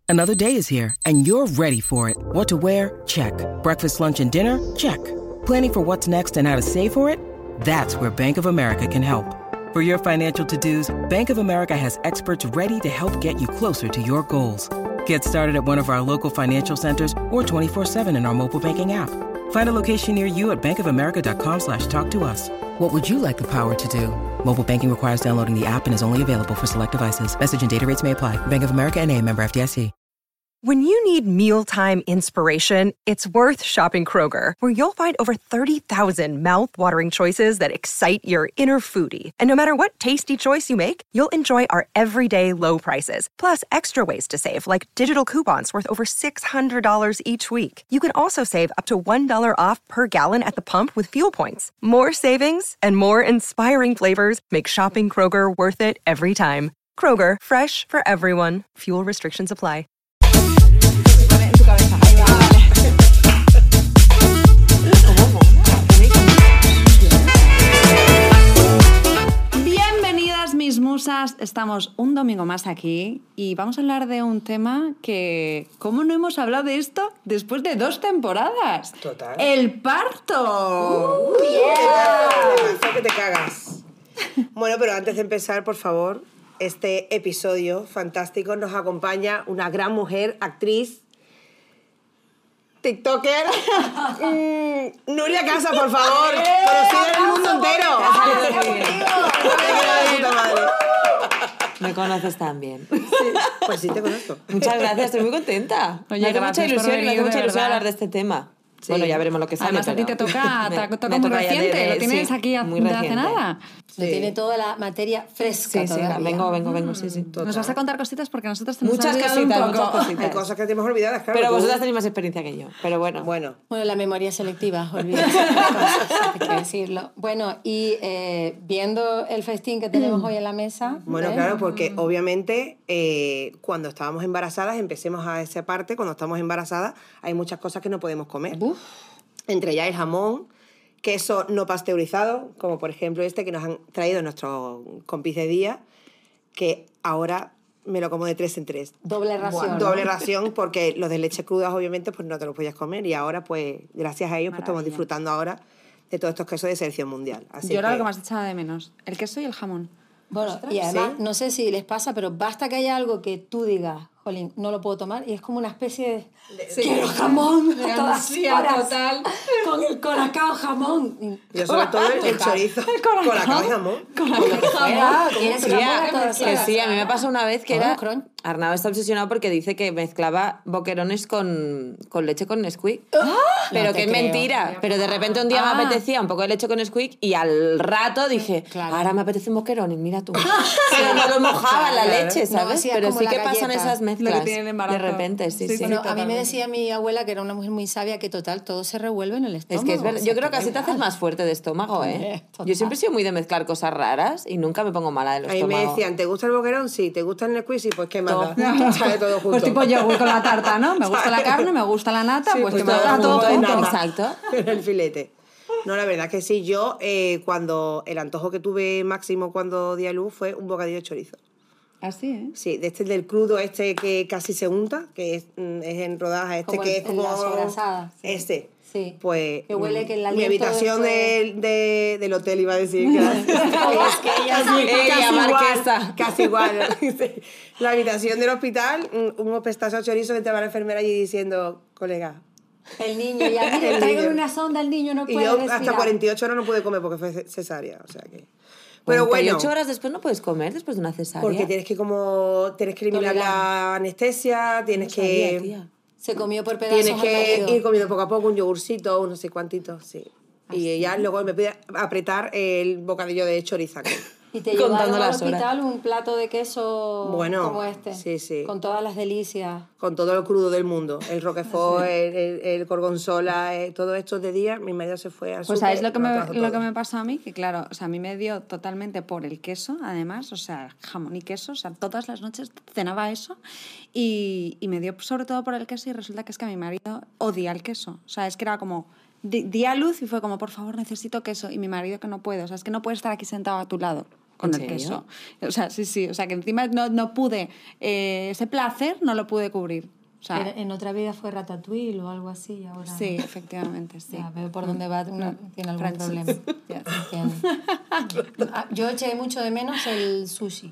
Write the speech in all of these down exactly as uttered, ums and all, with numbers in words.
Another day is here, and you're ready for it. What to wear? Check. Breakfast, lunch, and dinner? Check. Planning for what's next and how to save for it? That's where Bank of America can help. For your financial to-dos, Bank of America has experts ready to help get you closer to your goals. Get started at one of our local financial centers or twenty-four seven in our mobile banking app. Find a location near you at bankofamerica.com slash talk to us. What would you like the power to do? Mobile banking requires downloading the app and is only available for select devices. Message and data rates may apply. Bank of America N A, member F D I C. When you need mealtime inspiration, it's worth shopping Kroger, where you'll find over thirty thousand mouth-watering choices that excite your inner foodie. And no matter what tasty choice you make, you'll enjoy our everyday low prices, plus extra ways to save, like digital coupons worth over six hundred dollars each week. You can also save up to one dollar off per gallon at the pump with fuel points. More savings and more inspiring flavors make shopping Kroger worth it every time. Kroger, fresh for everyone. Fuel restrictions apply. Bienvenidas mis musas, estamos un domingo más aquí y vamos a hablar de un tema que, ¿cómo no hemos hablado de esto después de dos temporadas? Total. ¡El parto! Uh, yeah. Que te cagas. Bueno, pero antes de empezar, por favor, este episodio fantástico nos acompaña una gran mujer, actriz, TikToker, mm, Nuria Casas, por favor, conocida en el mundo entero. Me conoces también. Sí, pues sí te conozco. Muchas gracias, estoy muy contenta. Oye, me hace gracias mucha por ilusión, venir, me hace de mucha ilusión verdad. hablar de este tema. Sí. Bueno, ya veremos lo que sale. Además a ti te pero toca, me, te toca me muy toca ya reciente, de- de- lo tienes sí, aquí de muy hace reciente. nada. Lo Sí. tiene toda la materia fresca Sí, sí, todavía. vengo, vengo, vengo, sí, sí. Nos vas a contar cositas porque nosotros te nos Muchas ha olvidado un cositas, poco. muchas cositas. Hay cosas que tenemos olvidadas, claro. Pero tú- vosotras tenéis más experiencia que yo. Pero bueno. Bueno, Bueno, la memoria selectiva, olvídate de cosas, hay que decirlo. Bueno, y eh, viendo el festín que tenemos hoy en la mesa... bueno, ¿eh? claro, porque obviamente eh, cuando estábamos embarazadas, empecemos a esa parte, cuando estamos embarazadas hay muchas cosas que no podemos comer. Uf. Entre ellas el jamón, queso no pasteurizado, como por ejemplo este que nos han traído nuestros compis de día, que ahora me lo como de tres en tres. Doble ración. ¿no? Doble ración, porque los de leche crudas obviamente pues no te los podías comer y ahora pues gracias a ellos pues estamos Maravilla. disfrutando ahora de todos estos quesos de selección mundial. Así Yo era que, lo que más echaba de menos, el queso y el jamón. Bueno, y además, ¿sí? no sé si les pasa, pero basta que haya algo que tú digas, jolín, no lo puedo tomar, y es como una especie de... ¡Quiero jamón! De a todas ansia horas, total. Con el colacao jamón. yo sobre todo el, el chorizo con la cabeza de jamón. Fuera, tienes Sí, jamón a- a todas que horas. sí, a mí me pasó una vez que Oh, era... crunch. Arnau está obsesionado porque dice que mezclaba boquerones con, con leche con Nesquik. Pero No que te es creo. mentira. Pero de repente un día Ah. me apetecía un poco de leche con Nesquik y al rato dije, Claro. ahora me apetecen boquerones, mira tú. Pero no lo mojaba la Claro. leche, No, ¿sabes? hacía Pero como sí la que pasan galleta. esas mezclas. Lo que tiene el embarazo. De repente, sí, Sí, sí. sí. Bueno, a mí me totalmente. decía mi abuela, que era una mujer muy sabia, que total, todo se revuelve en el estómago. Es que es verdad. o sea, Yo creo que así te da haces igual. más fuerte de estómago, ¿eh? Total. Yo siempre he sido muy de mezclar cosas raras y nunca me pongo mala del A mí estómago. me decían, ¿te gusta el boquerón? Sí. ¿Te gusta el Nesquik? Sí. Pues qué mata. Sale todo junto. Pues tipo yogur con la tarta, ¿no? Me gusta la carne, me gusta la nata, Sí, pues, pues que me todo haga todo junto, junto. nada. Exacto. El filete. No, la verdad que sí. Yo, eh, cuando el antojo que tuve máximo cuando di a luz fue un bocadillo de chorizo. Así, ¿eh? Sí, de este del crudo, este que casi se unta, que es, mm, es en rodajas, este Como que el- es como... la sobrasada, sí. Este. Sí. Pues Que huele mm, que el mi aliento habitación después- del, de- del hotel iba a decir que es que ella sí, Ella, casi marquesa. igual, casi igual. La habitación del hospital, un, un pestazo de chorizo que te va la enfermera allí diciendo, colega. El niño, ya, mire, El traigo niño. una sonda, el niño no Y puede yo respirar. hasta cuarenta y ocho horas no pude comer porque fue cesárea, o sea que... Pero cuarenta y ocho bueno, horas después no puedes comer después de una cesárea. porque tienes que como tienes que eliminar Tolerar. la anestesia, tienes No sabía, que tía. Se comió por pedazos tienes al que marido. ir comiendo poco a poco un yogurcito, un no sé cuántitos, sí. Y ya luego me pide apretar el bocadillo de chorizaco. Y te Contando llevaron al las horas. hospital un plato de queso Bueno, como este. sí, sí. Con todas las delicias. Con todo lo crudo del mundo. El roquefort, el, el, el gorgonzola, eh, todo esto de día, mi marido se fue al Pues súper, ¿sabéis lo que, me, trajo lo todo. que me pasó a mí? Que claro, o sea, a mí me dio totalmente por el queso, además, o sea, jamón y queso, o sea, todas las noches cenaba eso y, y me dio sobre todo por el queso y resulta que es que mi marido odia el queso. O sea, es que era como, di, di a luz y fue como, por favor, necesito queso y mi marido que no puede, o sea, es que no puede estar aquí sentado a tu lado. con ¿En el serio? queso. O sea, sí, sí. O sea, que encima no, no pude... eh, ese placer no lo pude cubrir. O sea, Pero en otra vida fue Ratatouille o algo así. Ahora sí, efectivamente, sí. Ya, veo por dónde va, una- tiene algún Francis. problema. Yes. Entiendo. Ah, Yo eché mucho de menos el sushi.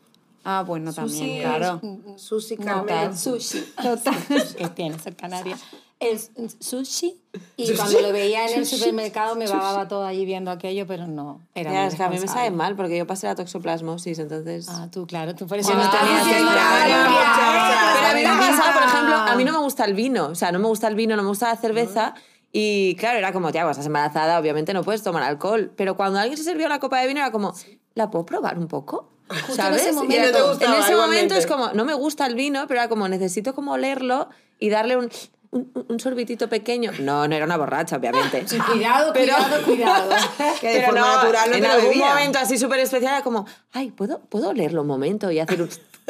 Ah, bueno, Sushi también, es- claro. Susi No, Carmelo. sushi. Total. Que tiene ser canaria. El sushi. Y cuando lo veía en el supermercado me bababa todo allí viendo aquello, pero no. Era Ya, muy es que a mí me responsable. sabe mal porque yo pasé la toxoplasmosis, entonces... Ah, tú, claro, tú por eso Ah, no tenías sí, que claro. muchacha. Pero a mí me ha Venga. pasado, por ejemplo, a mí no me gusta el vino. O sea, no me gusta el vino, no me gusta la cerveza. Y claro, era como, tía, pues estás embarazada, obviamente no puedes tomar alcohol. Pero cuando alguien se sirvió la copa de vino era como, ¿la puedo probar un poco? en ¿Sabes? ese Y momento. era Y no te como- gustaba, en ese igualmente. momento es como, no me gusta el vino, pero era como, necesito como olerlo y darle un, un, un sorbitito pequeño. No, no era una borracha, obviamente. Cuidado, Pero- cuidado, cuidado. Que de forma natural no en te lo algún bebía. momento así súper especial era como, ay, ¿puedo, ¿puedo olerlo un momento y hacer un...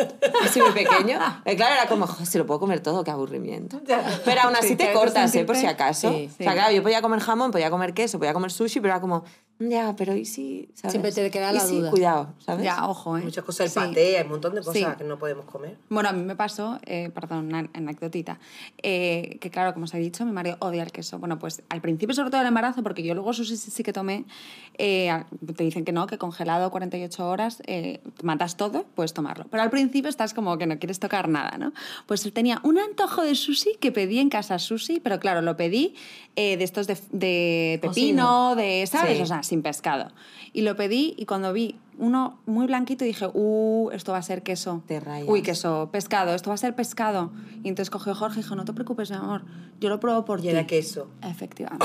así muy pequeño? Eh, claro, era como, "Jo, se lo puedo comer todo, qué aburrimiento". Pero aún así Sí, te que cortas, ¿eh? Por sentirte- si acaso. Sí, O sea, sí. claro, yo podía comer jamón, podía comer queso, podía comer sushi, pero era como, ya, pero ¿y si...? ¿sabes? Siempre te queda ¿Y la si? duda. Cuidado, ¿sabes? Ya, ojo, ¿eh? Muchas cosas, el Sí. paté, hay un montón de cosas Sí. que no podemos comer. Bueno, a mí me pasó, eh, perdón, una anecdotita, eh, que claro, como os he dicho, mi marido odia el queso. Bueno, pues al principio, sobre todo el embarazo, porque yo luego sushi sí, sí que tomé, eh, te dicen que no, que congelado cuarenta y ocho horas, eh, matas todo, puedes tomarlo. Pero al principio estás como que no quieres tocar nada, ¿no? Pues él tenía un antojo de sushi que pedí en casa sushi, pero claro, lo pedí eh, de estos de, de pepino, de, ¿sabes? Sí. O sea, sin pescado. Y lo pedí y cuando vi uno muy blanquito dije, uh, esto va a ser queso. Te rayas. Uy, queso, pescado, esto va a ser pescado. Y entonces cogió Jorge y dijo, no te preocupes, mi amor, yo lo pruebo por Y ti. era queso. Efectivamente.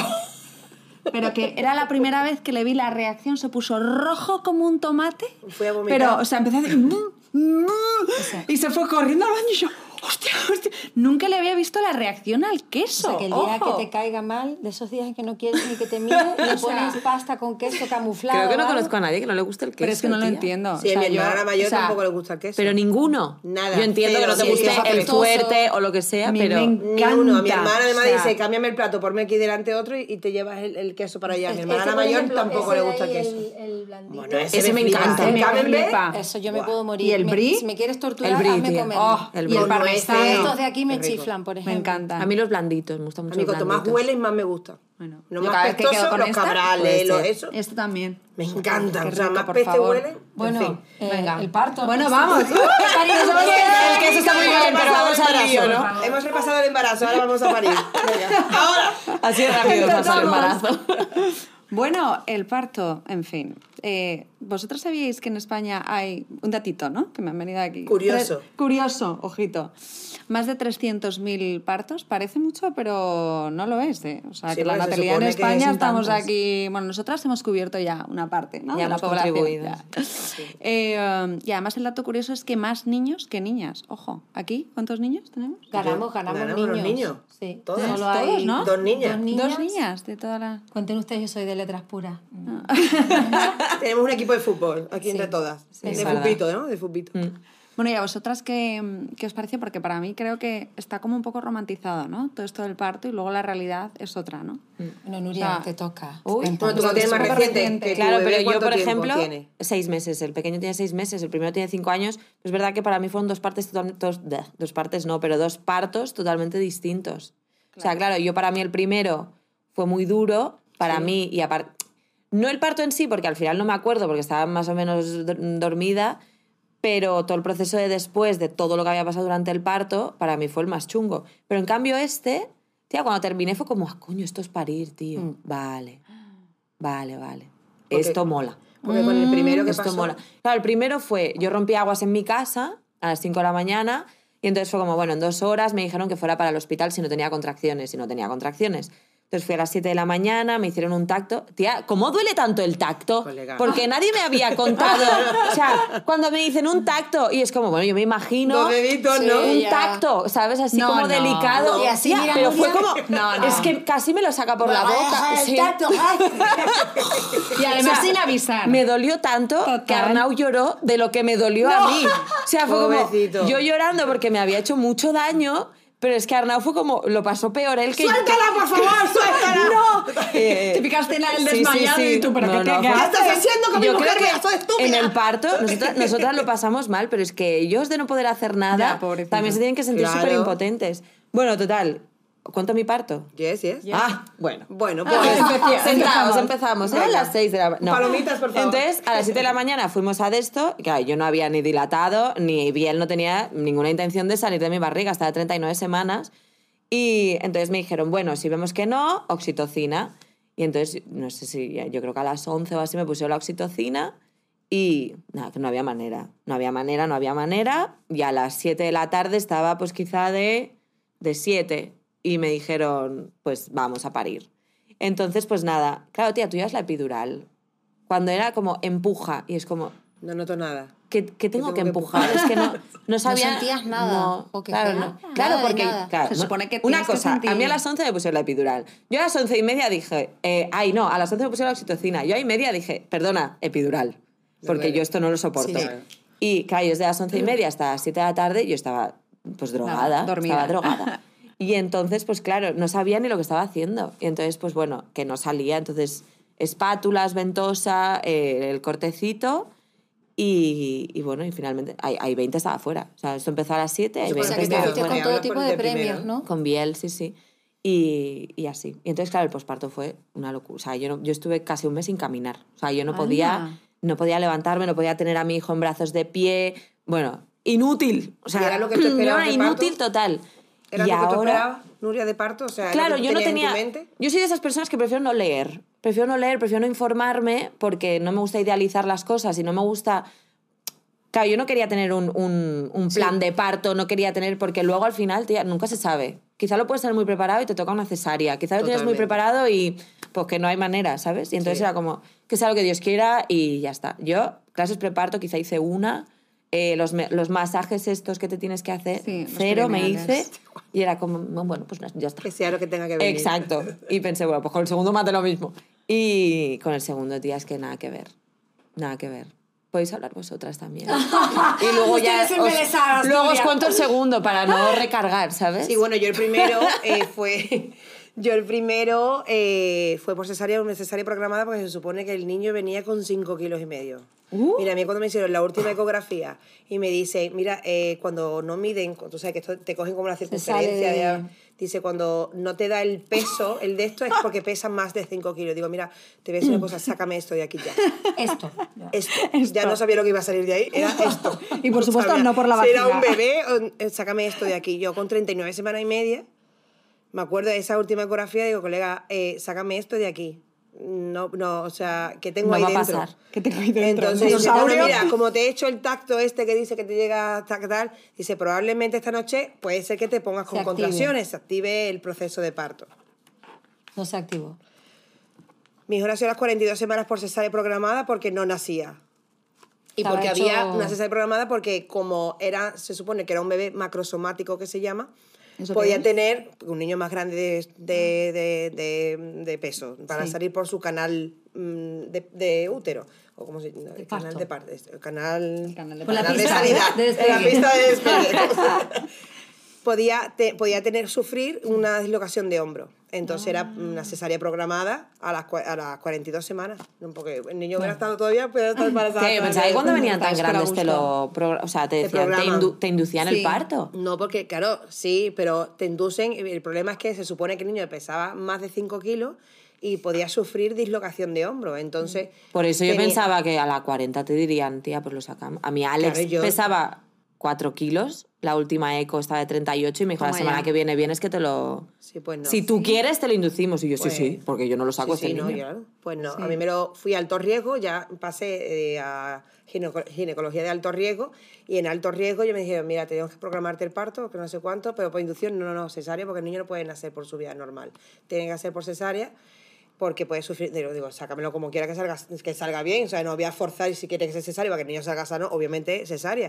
Pero que era la primera vez que le vi la reacción, se puso rojo como un tomate. Fue a vomitar. Pero, o sea, empezó a decir... "Mm, mm", y se fue corriendo al baño y yo, hostia, hostia. Nunca le había visto la reacción al O queso. sea, que el día ojo. que te caiga mal, de esos días en que no quieres ni que te miren, le pones pasta con queso camuflado. Creo que no o algo. conozco a nadie que no le guste el queso, Pero es que no lo tía. entiendo. Sí, O sea, a mi yo- hermana mayor o sea, tampoco le gusta el queso. Pero ninguno. Nada, Yo entiendo que no te cero, guste sí, el apetoso. fuerte o lo que sea, A mí pero... me Ni uno. A mi encanta, hermana además o sea, dice, cámbiame el plato, ponme aquí delante otro y, y te llevas el, el queso para allá. A mi Este, hermana por mayor ejemplo, tampoco ese le de gusta el ahí, queso. El, el blandito. Bueno, ese, Ese me flipa. encanta. El Me camembert, flipa. Eso yo me Buah. puedo morir. ¿Y el Me- brie? Si me quieres torturar, El brie, hazme tía. comer. Oh, el y brie. el Con parmesano. nueces. Estos de aquí me Qué rico. chiflan, por ejemplo. Me encanta. A mí los blanditos, me gustan mucho Amigo, los más blanditos. huelen, más me gusta. Bueno, Los yo más cada vez que quedo pestosos, con los esta, cabrales, puede los ser. eso. Esto también. Me encantan. Qué O sea, rico, más por peste favor. huelen. Bueno, en fin. eh, Venga. el parto. Bueno, vamos. El queso está muy bien, pero vamos al lío, ¿no? Hemos repasado el embarazo, ahora vamos a parir. Venga. Ahora. Así de rápido pasa el embarazo. Bueno, el parto, en fin. Eh, Vosotros sabíais que en España hay un datito, ¿no? Que me han venido aquí. Curioso. Tre- Curioso, ojito. Más de trescientos mil partos. Parece mucho, pero no lo es, ¿eh? O sea, Sí, que la bueno, se natalidad en supone que España son estamos tantas. aquí... Bueno, nosotras hemos cubierto ya una parte, ¿no? Ya de la hemos población. contribuido. Ya. Eh, um, y además el dato curioso es que más niños que niñas. Ojo, ¿aquí cuántos niños tenemos? Ganamos, ganamos, Ganamos niños. los niños. Sí, Todos. solo Todos, hay ¿no? Dos niñas. Dos niñas. Dos niñas de toda la... Cuenten ustedes, yo soy de letras puras. Tenemos un equipo de fútbol aquí entre todas. es de verdad. fupito, ¿no? De fupito. Bueno, ¿y a vosotras qué, qué os parece? Porque para mí creo que está como un poco romantizado, ¿no? Todo esto del parto y luego la realidad es otra, ¿no? Bueno, Nuria, O sea, te toca. Uy. Cuéntanos. Bueno, tú lo tienes más súper reciente. reciente. que tu Claro, bebé, pero yo, ¿cuánto por tiempo ejemplo, tiene? seis meses. El pequeño tiene seis meses, el primero tiene cinco años. Es verdad que para mí fueron dos partes totalmente... Dos, bleh, dos partes no, pero dos partos totalmente distintos. O sea, claro, yo para mí el primero fue muy duro, para mí, y aparte... No el parto en sí, porque al final no me acuerdo, porque estaba más o menos do- dormida, pero todo el proceso de después, de todo lo que había pasado durante el parto, para mí fue el más chungo. Pero en cambio este, tía, cuando terminé fue como, ah, coño, esto es parir, tío. Vale, vale, vale. Porque- Esto mola. Porque con el primero que Esto pasó... mola. Claro, el primero fue, yo rompí aguas en mi casa a las cinco de la mañana y entonces fue como, bueno, en dos horas me dijeron que fuera para el hospital si no tenía contracciones, si no tenía contracciones. Entonces fui a las siete de la mañana, me hicieron un tacto. Tía, ¿cómo duele tanto el tacto? Colega. Porque nadie me había contado. O sea, cuando me dicen un tacto, y es como, bueno, yo me imagino... Dos deditos, ¿no? Un ya. tacto, ¿sabes? Así No, como no. delicado. Y así, Tía, mira, pero fue Nuria. como... No, no. Es que casi me lo saca por la boca. Sí. Y además O sea, sin avisar. Me dolió tanto Total. que Arnau lloró de lo que me dolió a mí. O sea, fue Pobrecito. como yo llorando porque me había hecho mucho daño, Pero es que Arnau fue como, lo pasó peor él que... ¡Suéltala, por favor, suéltala! ¡No! Eh, Te picaste en el sí, sí, desmayado sí. y tú, ¿pero No, qué no, te fue- ¿Qué haces? estás haciendo con mi Yo mujer? creo Mira, soy que estúpida. en el parto nosotras, nosotras lo pasamos mal, pero es que ellos de no poder hacer nada Ya, pobrecitos. también se tienen que sentir Claro. súper impotentes. Bueno, total, ¿cuánto mi parto? Yes, yes. Ah, bueno. Bueno, pues... Empecé- Sentados, empezamos. empezamos. Era a Venga. las seis de la mañana. Palomitas, por favor. Entonces, a las siete de la mañana fuimos a de esto. Y claro, yo no había ni dilatado, ni Biel no tenía ninguna intención de salir de mi barriga. Estaba treinta y nueve semanas. Y entonces me dijeron, bueno, si vemos que no, oxitocina. Y entonces, no sé si, yo creo que a las once o así me pusieron la oxitocina. Y nada, que no había manera. No había manera, no había manera. Y a las siete de la tarde estaba pues quizá de, de siete. Y me dijeron, pues vamos a parir. Entonces, pues nada. Claro, tía, tú llevas la epidural. Cuando era como empuja. Y es como, No noto nada. ¿qué, qué tengo tengo que que empujar? empujar. Es que no, no sabía... sentías nada? No, ¿O qué claro, sea? no. Nada Claro, de porque... nada. claro, Se no. supone que Una tienes que cosa, sentir- a mí a las once me pusieron la epidural. Yo a las once y media dije... Eh, ay, no, a las once me pusieron la oxitocina. Yo a y media dije, perdona, epidural. Porque duele. yo esto no lo soporto. Sí. Y claro, yo desde las once y media hasta las siete de la tarde yo estaba pues drogada. Nada, dormida. Estaba drogada. Y entonces, pues claro, no sabía ni lo que estaba haciendo. Y entonces, pues bueno, que no salía. Entonces, espátulas, ventosa, eh, el cortecito... Y, y bueno, y finalmente, hay, hay veinte estaba fuera. O sea, esto empezó a las siete, hay O O veinte sea, que te Primero, estaba fuiste fuera. con todo hablas tipo por el de de premios, primero. ¿no? Con Biel, sí, sí. Y, y así. Y entonces, claro, el posparto fue una locura. O sea, yo, no- yo estuve casi un mes sin caminar. O sea, yo no ¡Hala! podía, no podía levantarme, no podía tener a mi hijo en brazos de pie. Bueno, inútil. O sea, ¿Y era lo que tú yo esperabas era de parto? inútil total. ¿Era y lo que tú ahora, esperabas, Nuria, de parto? O sea, ¿era claro, lo que tú yo no tenías tenía... en tu mente? Yo soy de esas personas que prefiero no leer. Prefiero no leer, prefiero no informarme porque no me gusta idealizar las cosas y no me gusta... Claro, yo no quería tener un, un, un plan de parto, no quería tener... Porque luego al final, tía, nunca se sabe. Quizá lo puedes tener muy preparado y te toca una cesárea. Quizá lo tienes muy Totalmente. preparado y pues que no hay manera, ¿sabes? Y entonces Sí. era como, que sea lo que Dios quiera y ya está. Yo, clases preparto, quizá hice una... Eh, los, me- los masajes estos que te tienes que hacer, Sí, los cero me perineales. hice y era como, bueno, pues ya está. Que sea lo que tenga que venir. Exacto. Y pensé, bueno, pues con el segundo mate lo mismo. Y con el segundo, tía, es que nada que ver. Nada que ver. Podéis hablar vosotras también. Y luego ya Ustedes os, embelesadas, luego os Nuria. cuento el segundo para no recargar, ¿sabes? Sí, bueno, yo el primero eh, fue... Yo el primero eh, fue por cesárea, una cesárea programada porque se supone que el niño venía con cinco kilos y medio. Uh. Mira, a mí cuando me hicieron la última ecografía y me dice, mira, eh, cuando no miden, tú sabes que esto te cogen como la circunferencia, sale de- de- dice, cuando no te da el peso, el de esto es porque pesa más de cinco kilos. Digo, mira, te voy a decir una cosa, sácame esto de aquí ya. Esto. Esto. Ya no sabía lo que iba a salir de ahí, era esto. Y por supuesto, sabía. no por la Si era vagina. un bebé, o- eh, sácame esto de aquí. Yo con treinta y nueve semanas y media, me acuerdo de esa última ecografía, digo, colega, eh, sácame esto de aquí. No, no, o sea, ¿qué tengo No ahí va a dentro? pasar. ¿Qué tengo ahí dentro? Entonces, dice, no, ¿Dinosaurio? mira, como te he hecho el tacto este que dice que te llega hasta que tal, dice, probablemente esta noche puede ser que te pongas con Se active. contracciones, se active el proceso de parto. No se activó. Mi hijo nació a las cuarenta y dos semanas por cesárea programada porque no nacía. Y Estaba porque hecho- había una cesárea programada porque como era, se supone que era un bebé macrosomático que se llama, ¿Eso podía qué es? tener un niño más grande de, de, de, de- de peso para Sí. salir por su canal mm, de, de útero. O como se no, el canal parto. de parto. El canal, El canal de Por la canal de pista de- salida. de despegue. La pista de despegue. podía, te- podía tener, sufrir una dislocación de hombro. Entonces era una cesárea programada a las, cua- a las cuarenta y dos semanas. No, porque el niño hubiera estado todavía, puede estar embarazada. ¿Qué? Pensaba que cuando venían tan Estáis con la grandes te lo... pro- O sea, te, Te decían, te, programan. indu- te inducían el Sí. parto. No, porque, claro, sí, pero te inducen. El problema es que se supone que el niño pesaba más de cinco kilos y podía sufrir dislocación de hombro. Entonces. Por eso yo tenía- pensaba que a la cuarenta te dirían, tía, pues lo sacamos. A mí Alex Claro, yo- pesaba cuatro kilos, la última eco estaba de treinta y ocho y me dijo, la Toma semana ya. que viene vienes que te lo... Sí, pues no. Si tú quieres, te lo inducimos. Y yo, Pues- sí, sí, porque yo no lo saco Sí, este sí, no, niño. claro. Pues no, a mí me lo fui a alto riesgo, ya pasé eh, a gineco- ginecología de alto riesgo y en alto riesgo yo me dijeron, mira, tenemos que programarte el parto, que no sé cuánto, pero por inducción, no, no, no, cesárea, porque el niño no puede nacer por su vía normal. Tiene que hacer por cesárea porque puede sufrir, digo, digo, sácamelo como quiera que salga, que salga bien, o sea, no voy a forzar si quiere que sea cesárea para que el niño salga sano, obviamente cesárea.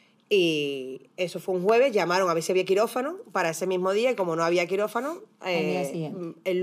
Y eso fue un jueves, llamaron a ver si había quirófano para ese mismo día y como no había quirófano, Al día eh, siguiente. el lunes.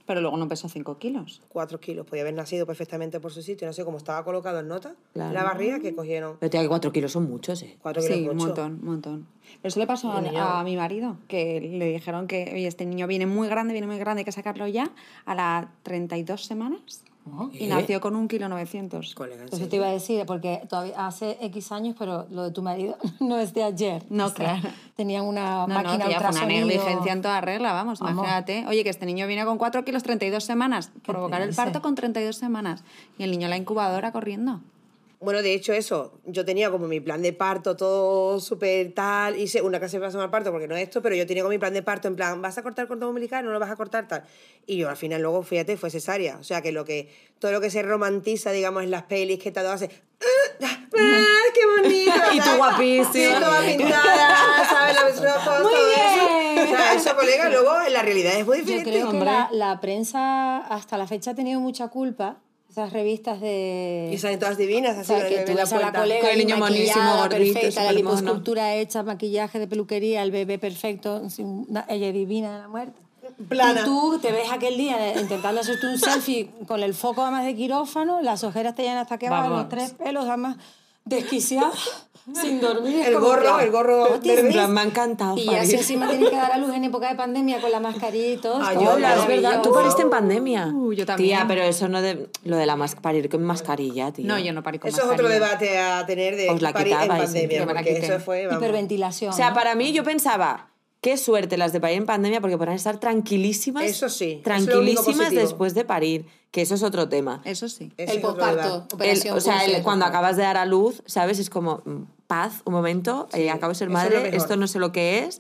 Pero luego no pesó cinco kilos. Cuatro kilos. Podía haber nacido perfectamente por su sitio. No sé cómo estaba colocado en nota. Claro. La barriga que cogieron. Pero tía, que cuatro kilos son muchos, ¿eh? Cuatro kilos Sí, un mucho. montón, un montón. Pero eso le pasó Un niño. a, a mi marido, que le dijeron que, oye, este niño viene muy grande, viene muy grande, hay que sacarlo ya a las treinta y dos semanas. Y ¿Eh? nació con un kilo novecientos. Colega, en Eso serio. te iba a decir, porque todavía hace X años, pero lo de tu marido no es de ayer. No, O sea, claro. Tenían una No, no, máquina que ya fue una ultrasonido. negligencia en toda regla, vamos, Vamos. imagínate. Oye, que este niño viene con cuatro kilos, treinta y dos semanas. Provocar el triste. parto con treinta y dos semanas. Y el niño en la incubadora corriendo. Bueno, de hecho, eso, yo tenía como mi plan de parto todo súper tal, hice una que se pasó mal parto porque no es esto, pero yo tenía como mi plan de parto en plan, ¿vas a cortar cordón umbilical? ¿No lo vas a cortar tal? Y yo al final luego, fíjate, fue cesárea. O sea, que lo que todo lo que se romantiza, digamos, en las pelis, que todo hace, ¡ah, ah, qué bonito! Y tú ¿sabes? guapísima. Sí, toda pintada, ¿sabes? Los ojos, Muy todo bien. eso. O sea, eso, colega, luego en la realidad es muy Yo diferente. creo que hombre. la, la prensa hasta la fecha ha tenido mucha culpa. Esas revistas de... Y salen todas divinas, O así sea, con que el tú bebé en ves a la puerta. colega Con el ahí niño monísimo, maquillada, gordito, perfecta, la supermono. liposcultura hecha, maquillaje de peluquería, el bebé perfecto, sin- una- ella divina de la muerte. Plana. Y tú te ves aquel día intentando hacerte un selfie con el foco además de quirófano, las ojeras te llenan hasta que abajo, Vamos. los tres pelos además desquiciados, sin dormir. Es El como, gorro, claro, el gorro ¿no te verde. En ves? plan, me ha encantado Y ya parir. si encima tienes que dar a luz en época de pandemia con la mascarilla y todo. Ay, es yo como la- Hola, es verdad. Tú maravilloso. pariste en pandemia. Uh, yo también. Tía, pero eso no de... Lo de la mas... parir con mascarilla, tío. No, yo no parí con Eso es otro mascarilla. debate a tener de Os la parir en quitabais, pandemia, yo me la porque quité. eso fue, vamos. Hiperventilación. O sea, ¿no? para mí yo pensaba, qué suerte las de parir en pandemia porque podrán estar tranquilísimas. Eso sí, es lo único Tranquilísimas positivo. después de parir, que eso es otro tema. Eso sí. Ese El es otro posparto, debate. El- operación. o sea, el- pulse. cuando acabas de dar a luz, ¿sabes? Es como mm, paz, un momento, eh, acabo de ser eso es lo madre, mejor. esto no sé lo que es,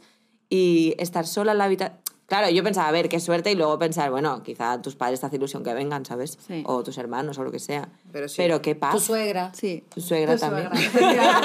y estar sola en la habitación. Claro, yo pensaba, a ver, qué suerte, y luego pensar, bueno, quizá tus padres te hace ilusión que vengan, ¿sabes? Sí. O tus hermanos, o lo que sea. Pero sí. qué paz. Tu suegra. Sí. Tu suegra Tu también. suegra.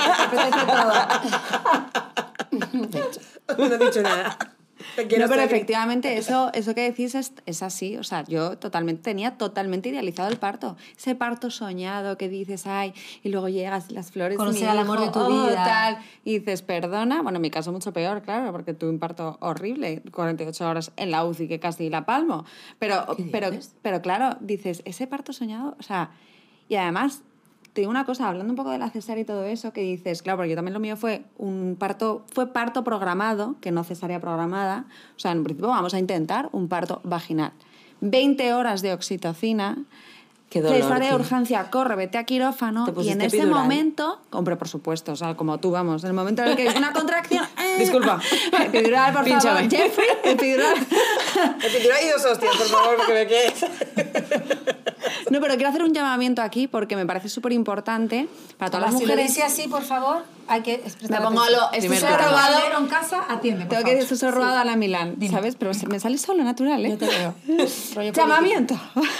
No he dicho nada. Te quiero No, pero ser- efectivamente eso, eso que decís es, es así. O sea, yo totalmente tenía totalmente idealizado el parto. Ese parto soñado que dices, ay, y luego llegas las flores. de Conocer mi al amor hijo, de tu oh, vida. tal, y dices, perdona. Bueno, en mi caso mucho peor, claro, porque tuve un parto horrible, cuarenta y ocho horas en la U C I que casi la palmo. Pero, pero, pero claro, dices, ese parto soñado, o sea, y además... Te digo una cosa, hablando un poco de la cesárea y todo eso, que dices, claro, porque yo también lo mío fue un parto, fue parto programado, que no cesárea programada. O sea, en principio vamos a intentar un parto vaginal. veinte horas de oxitocina, Qué dolor, cesárea de tío. urgencia, corre, vete a quirófano. ¿Te Y en pusiste ese epidural? momento, hombre, por supuesto, o sea, como tú, vamos, en el momento en el que hay una contracción... ¡eh! Disculpa. Epidural, por Pínchame. favor, Jeffrey, epidural. Epidural y dos hostias, por favor, porque me quedes. No, pero quiero hacer un llamamiento aquí porque me parece súper importante para todas las Si lo mujeres. dice así, por favor, hay que prestar Me pongo a atención. lo- esto Si se me ha robado- en casa, atiende, por Tengo que favor. decir, eso es robado a la Milán, ¿sabes? Pero se- me sale solo, natural, ¿eh? Yo te veo. Rollo Llamamiento.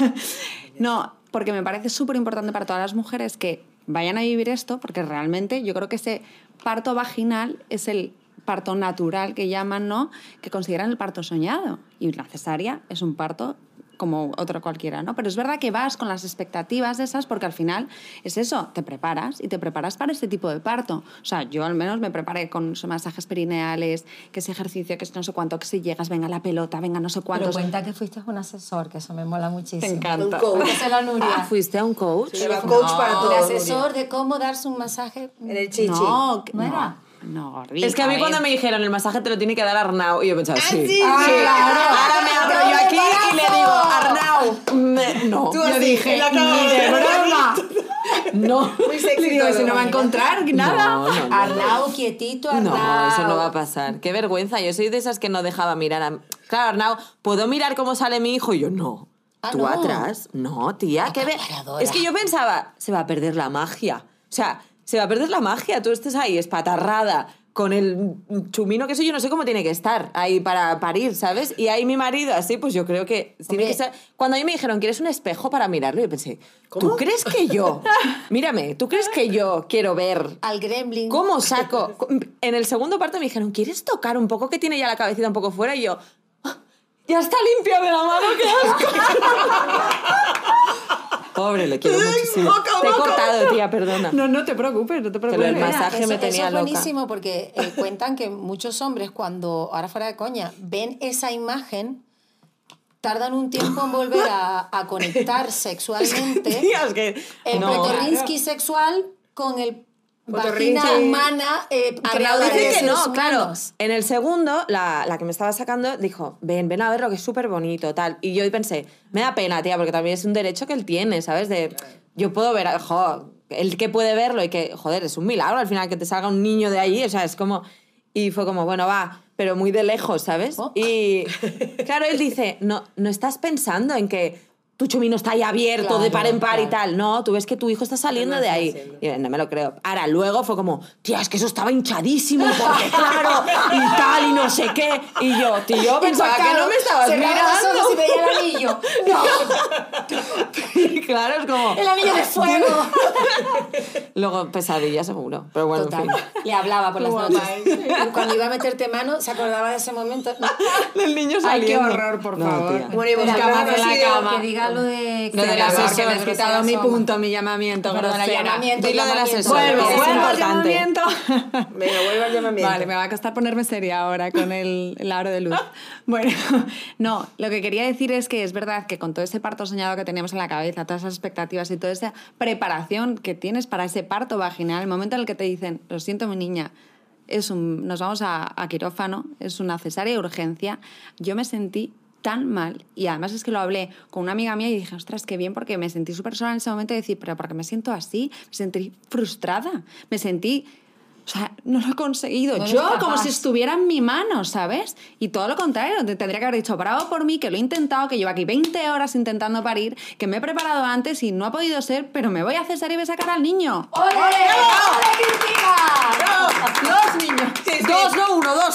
No, porque me parece súper importante para todas las mujeres que vayan a vivir esto, porque realmente yo creo que ese parto vaginal es el parto natural que llaman, ¿no? Que consideran el parto soñado. Y la cesárea es un parto como otro cualquiera, ¿no? Pero es verdad que vas con las expectativas de esas porque al final es eso, te preparas y te preparas para este tipo de parto. O sea, yo al menos me preparé con esos masajes perineales, que ese ejercicio, que es no sé cuánto, que si llegas, venga la pelota, venga no sé Pero cuántos. cuenta que fuiste un asesor, que eso me mola muchísimo. Te encanta. Un coach. Cuéntaselo a Nuria. Ah, ¿fuiste a un coach? Se llama coach para Un todo. asesor de cómo darse un masaje. En el chichi. No, que- ¿No era? No, gordita, Es que a mí ver. cuando me dijeron el masaje te lo tiene que dar Arnau, y yo pensaba, sí. sí, Ah, sí. claro. Ahora me abro yo aquí y le digo, Arnau, me- no. Tú Yo así, dije, en la cama. ni de broma. No. Muy sexy Le digo, todo. si no va a encontrar nada. No, no, no. Arnau, quietito, Arnau. No, eso no va a pasar. Qué vergüenza. Yo soy de esas que no dejaba mirar a... Claro, Arnau, ¿puedo mirar cómo sale mi hijo? Y yo, no. Ah, ¿Tú no. atrás? No, tía. Qué ve... Acaparadora. Es que yo pensaba, se va a perder la magia. O sea, se va a perder la magia. Tú estés ahí espatarrada con el chumino que soy, yo no sé cómo tiene que estar ahí para parir, ¿sabes? Y ahí mi marido así, pues yo creo que tiene Hombre. que ser... Cuando a mí me dijeron, ¿quieres un espejo para mirarlo? Yo pensé, ¿tú ¿Cómo? crees que yo... Mírame, ¿tú crees que yo quiero ver Al gremlin. ¿cómo saco? En el segundo parto me dijeron, ¿quieres tocar un poco que tiene ya la cabecita un poco fuera? Y yo, "Ah, ya está limpia de la mano, qué asco". Pobre, le quiero muchísimo. boca, Te he boca, cortado, tía, perdona. No, no te preocupes, no te Pero el preocupes. Mira, masaje eso, me eso tenía es loca. buenísimo porque eh, cuentan que muchos hombres cuando, ahora fuera de coña, ven esa imagen, tardan un tiempo en volver a, a conectar sexualmente. Tío, es que... El no. Potorrinsky sexual con el Potorrinsky. vagina humana eh, creadora Dice de que seres no, claro. humanos. En el segundo, la, la que me estaba sacando dijo, ven, ven a verlo, que es súper bonito, tal. Y yo pensé, me da pena, tía, porque también es un derecho que él tiene, ¿sabes? De, yo puedo ver, jo, el que puede verlo y que, joder, es un milagro al final que te salga un niño de ahí, o sea, es como... Y fue como, bueno, va, pero muy de lejos, ¿sabes? Oh. Y claro, él dice, no, no estás pensando en que tu chumino está ahí abierto Claro, de par en par claro. y tal. No, tú ves que tu hijo está saliendo No, de está ahí. haciendo. Y no me lo creo. Ahora, luego fue como, tía, es que eso estaba hinchadísimo, porque claro, y tal, y no sé qué. Y yo, tío, pensaba que no me estabas Cerraba los mirando. ojos y veía el anillo. No, Y claro, es como... el anillo de fuego. Luego, pesadilla seguro. Pero bueno, Total. en fin. Le hablaba por las Guapa, noches. Cuando iba a meterte mano, se acordaba de ese momento. No. Del niño Ay, qué saliendo. horror, por No, favor. tía. Bueno, y Pero buscamos acaba de así la de- cama. Que diga lo de... Lo del Claro, asesor, que me has que quitado se mi asoma. punto, mi llamamiento, Perdona, grosera. llamamiento, Dilo del llamamiento. asesor. Vuelvo, Eso es vuelvo al importante. llamamiento. Venga, vuelve al llamamiento. Vale, me va a costar ponerme seria ahora con el, el aro de luz. Bueno, no, lo que quería decir es que es verdad que con todo ese parto soñado que teníamos en la cabeza, todas esas expectativas y toda esa preparación que tienes para ese parto vaginal, el momento en el que te dicen, lo siento mi niña, es un, nos vamos a, a quirófano, es una cesárea de urgencia, yo me sentí tan mal, y además es que lo hablé con una amiga mía y dije, ostras, qué bien, porque me sentí súper sola en ese momento de decir, pero ¿por qué me siento así? Me sentí frustrada, me sentí... O sea, no lo he conseguido. No eres Yo, capaz. como si estuviera en mi mano, ¿sabes? Y todo lo contrario, te tendría que haber dicho, bravo por mí, que lo he intentado, que llevo aquí veinte horas intentando parir, que me he preparado antes y no ha podido ser, pero me voy a cesar y voy a sacar al niño. ¡Ole! ¡Ole, Cristina! Dos niños. Dos, no uno, dos.